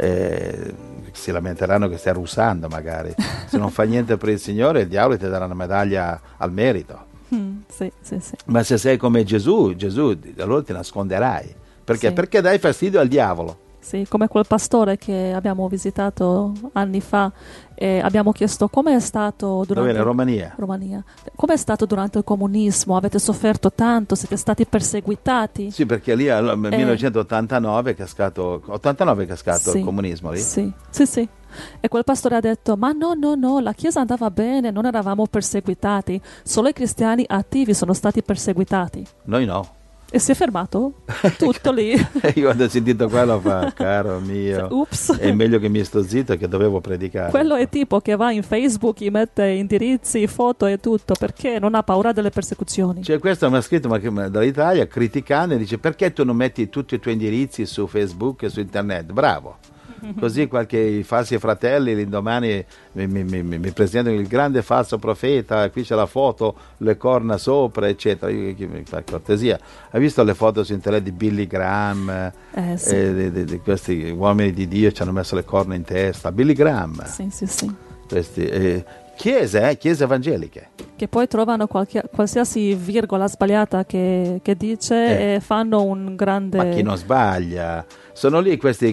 B: si lamenteranno che stai russando magari, se non fai niente per il Signore il diavolo ti darà una medaglia al merito.
A: Sì.
B: Ma se sei come Gesù allora ti nasconderai perché?
A: Sì.
B: Perché dai fastidio al diavolo.
A: Sì, come quel pastore che abbiamo visitato anni fa e abbiamo chiesto come è stato durante...
B: Dove?
A: Romania. Come è stato durante il comunismo? Avete sofferto tanto? Siete stati perseguitati?
B: Sì, perché lì nel 1989 è cascato
A: sì,
B: il comunismo lì.
A: Sì. E quel pastore ha detto, ma no, la Chiesa andava bene, non eravamo perseguitati, solo i cristiani attivi sono stati perseguitati.
B: Noi no.
A: E si è fermato tutto lì.
B: Io quando ho sentito quello caro mio,
A: Ups.
B: è meglio che mi sto zitto che dovevo predicare.
A: Quello è tipo che va in Facebook, gli mette indirizzi, foto e tutto, perché non ha paura delle persecuzioni.
B: Cioè questo mi ha scritto dall'Italia criticando e dice perché tu non metti tutti i tuoi indirizzi su Facebook e su internet? Bravo. Così qualche falsi fratelli l'indomani mi presentano il grande falso profeta, qui c'è la foto, le corna sopra eccetera. Per cortesia, hai visto le foto su internet di Billy Graham,
A: sì.
B: di questi uomini di Dio ci hanno messo le corna in testa? Billy Graham,
A: sì.
B: questi, chiese evangeliche
A: che poi trovano qualsiasi virgola sbagliata che dice e fanno un grande...
B: Ma chi non sbaglia? Sono lì queste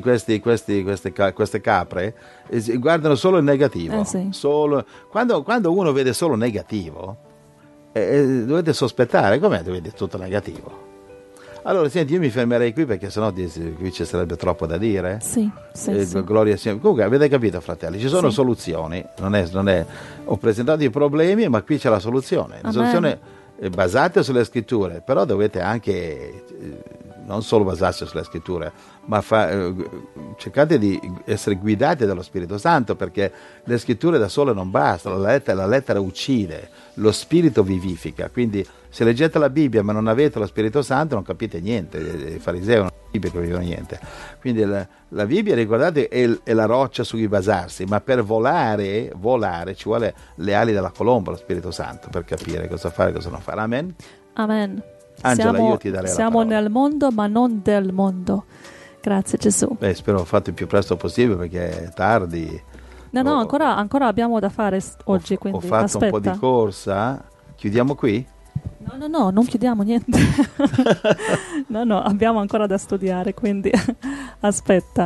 B: capre, guardano solo il negativo.
A: Sì.
B: Quando uno vede solo negativo, dovete sospettare, com'è dovete tutto negativo? Allora, senti, io mi fermerei qui perché sennò qui ci sarebbe troppo da dire.
A: Sì.
B: Gloria sia. Comunque, avete capito, fratelli, ci sono soluzioni. Non è. Ho presentato i problemi, ma qui c'è la soluzione. La soluzione è basata sulle scritture, però dovete anche non solo basarsi sulle scritture, ma cercate di essere guidati dallo Spirito Santo, perché le scritture da sole non bastano, la lettera uccide, lo Spirito vivifica. Quindi se leggete la Bibbia ma non avete lo Spirito Santo non capite niente. I farisei non capivano niente. Quindi la Bibbia, ricordate, è la roccia su cui basarsi, ma per volare ci vuole le ali della colomba, lo Spirito Santo, per capire cosa fare e cosa non fare. Amen. Angela, io ti darei la parola.
A: Siamo nel mondo ma non del mondo. Grazie Gesù.
B: Spero ho fatto il più presto possibile perché è tardi.
A: No, ancora abbiamo da fare oggi,
B: Ho
A: quindi
B: fatto
A: aspetta.
B: un po' di corsa. Chiudiamo qui?
A: No, non chiudiamo niente. No, abbiamo ancora da studiare, quindi aspetta.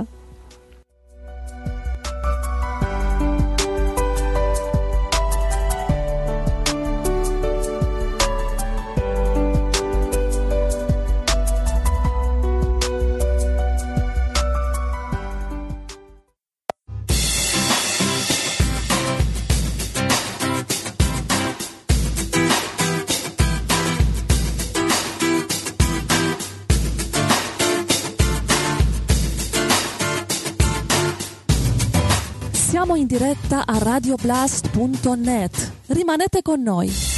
A: Siamo in diretta a radioblast.net. Rimanete con noi.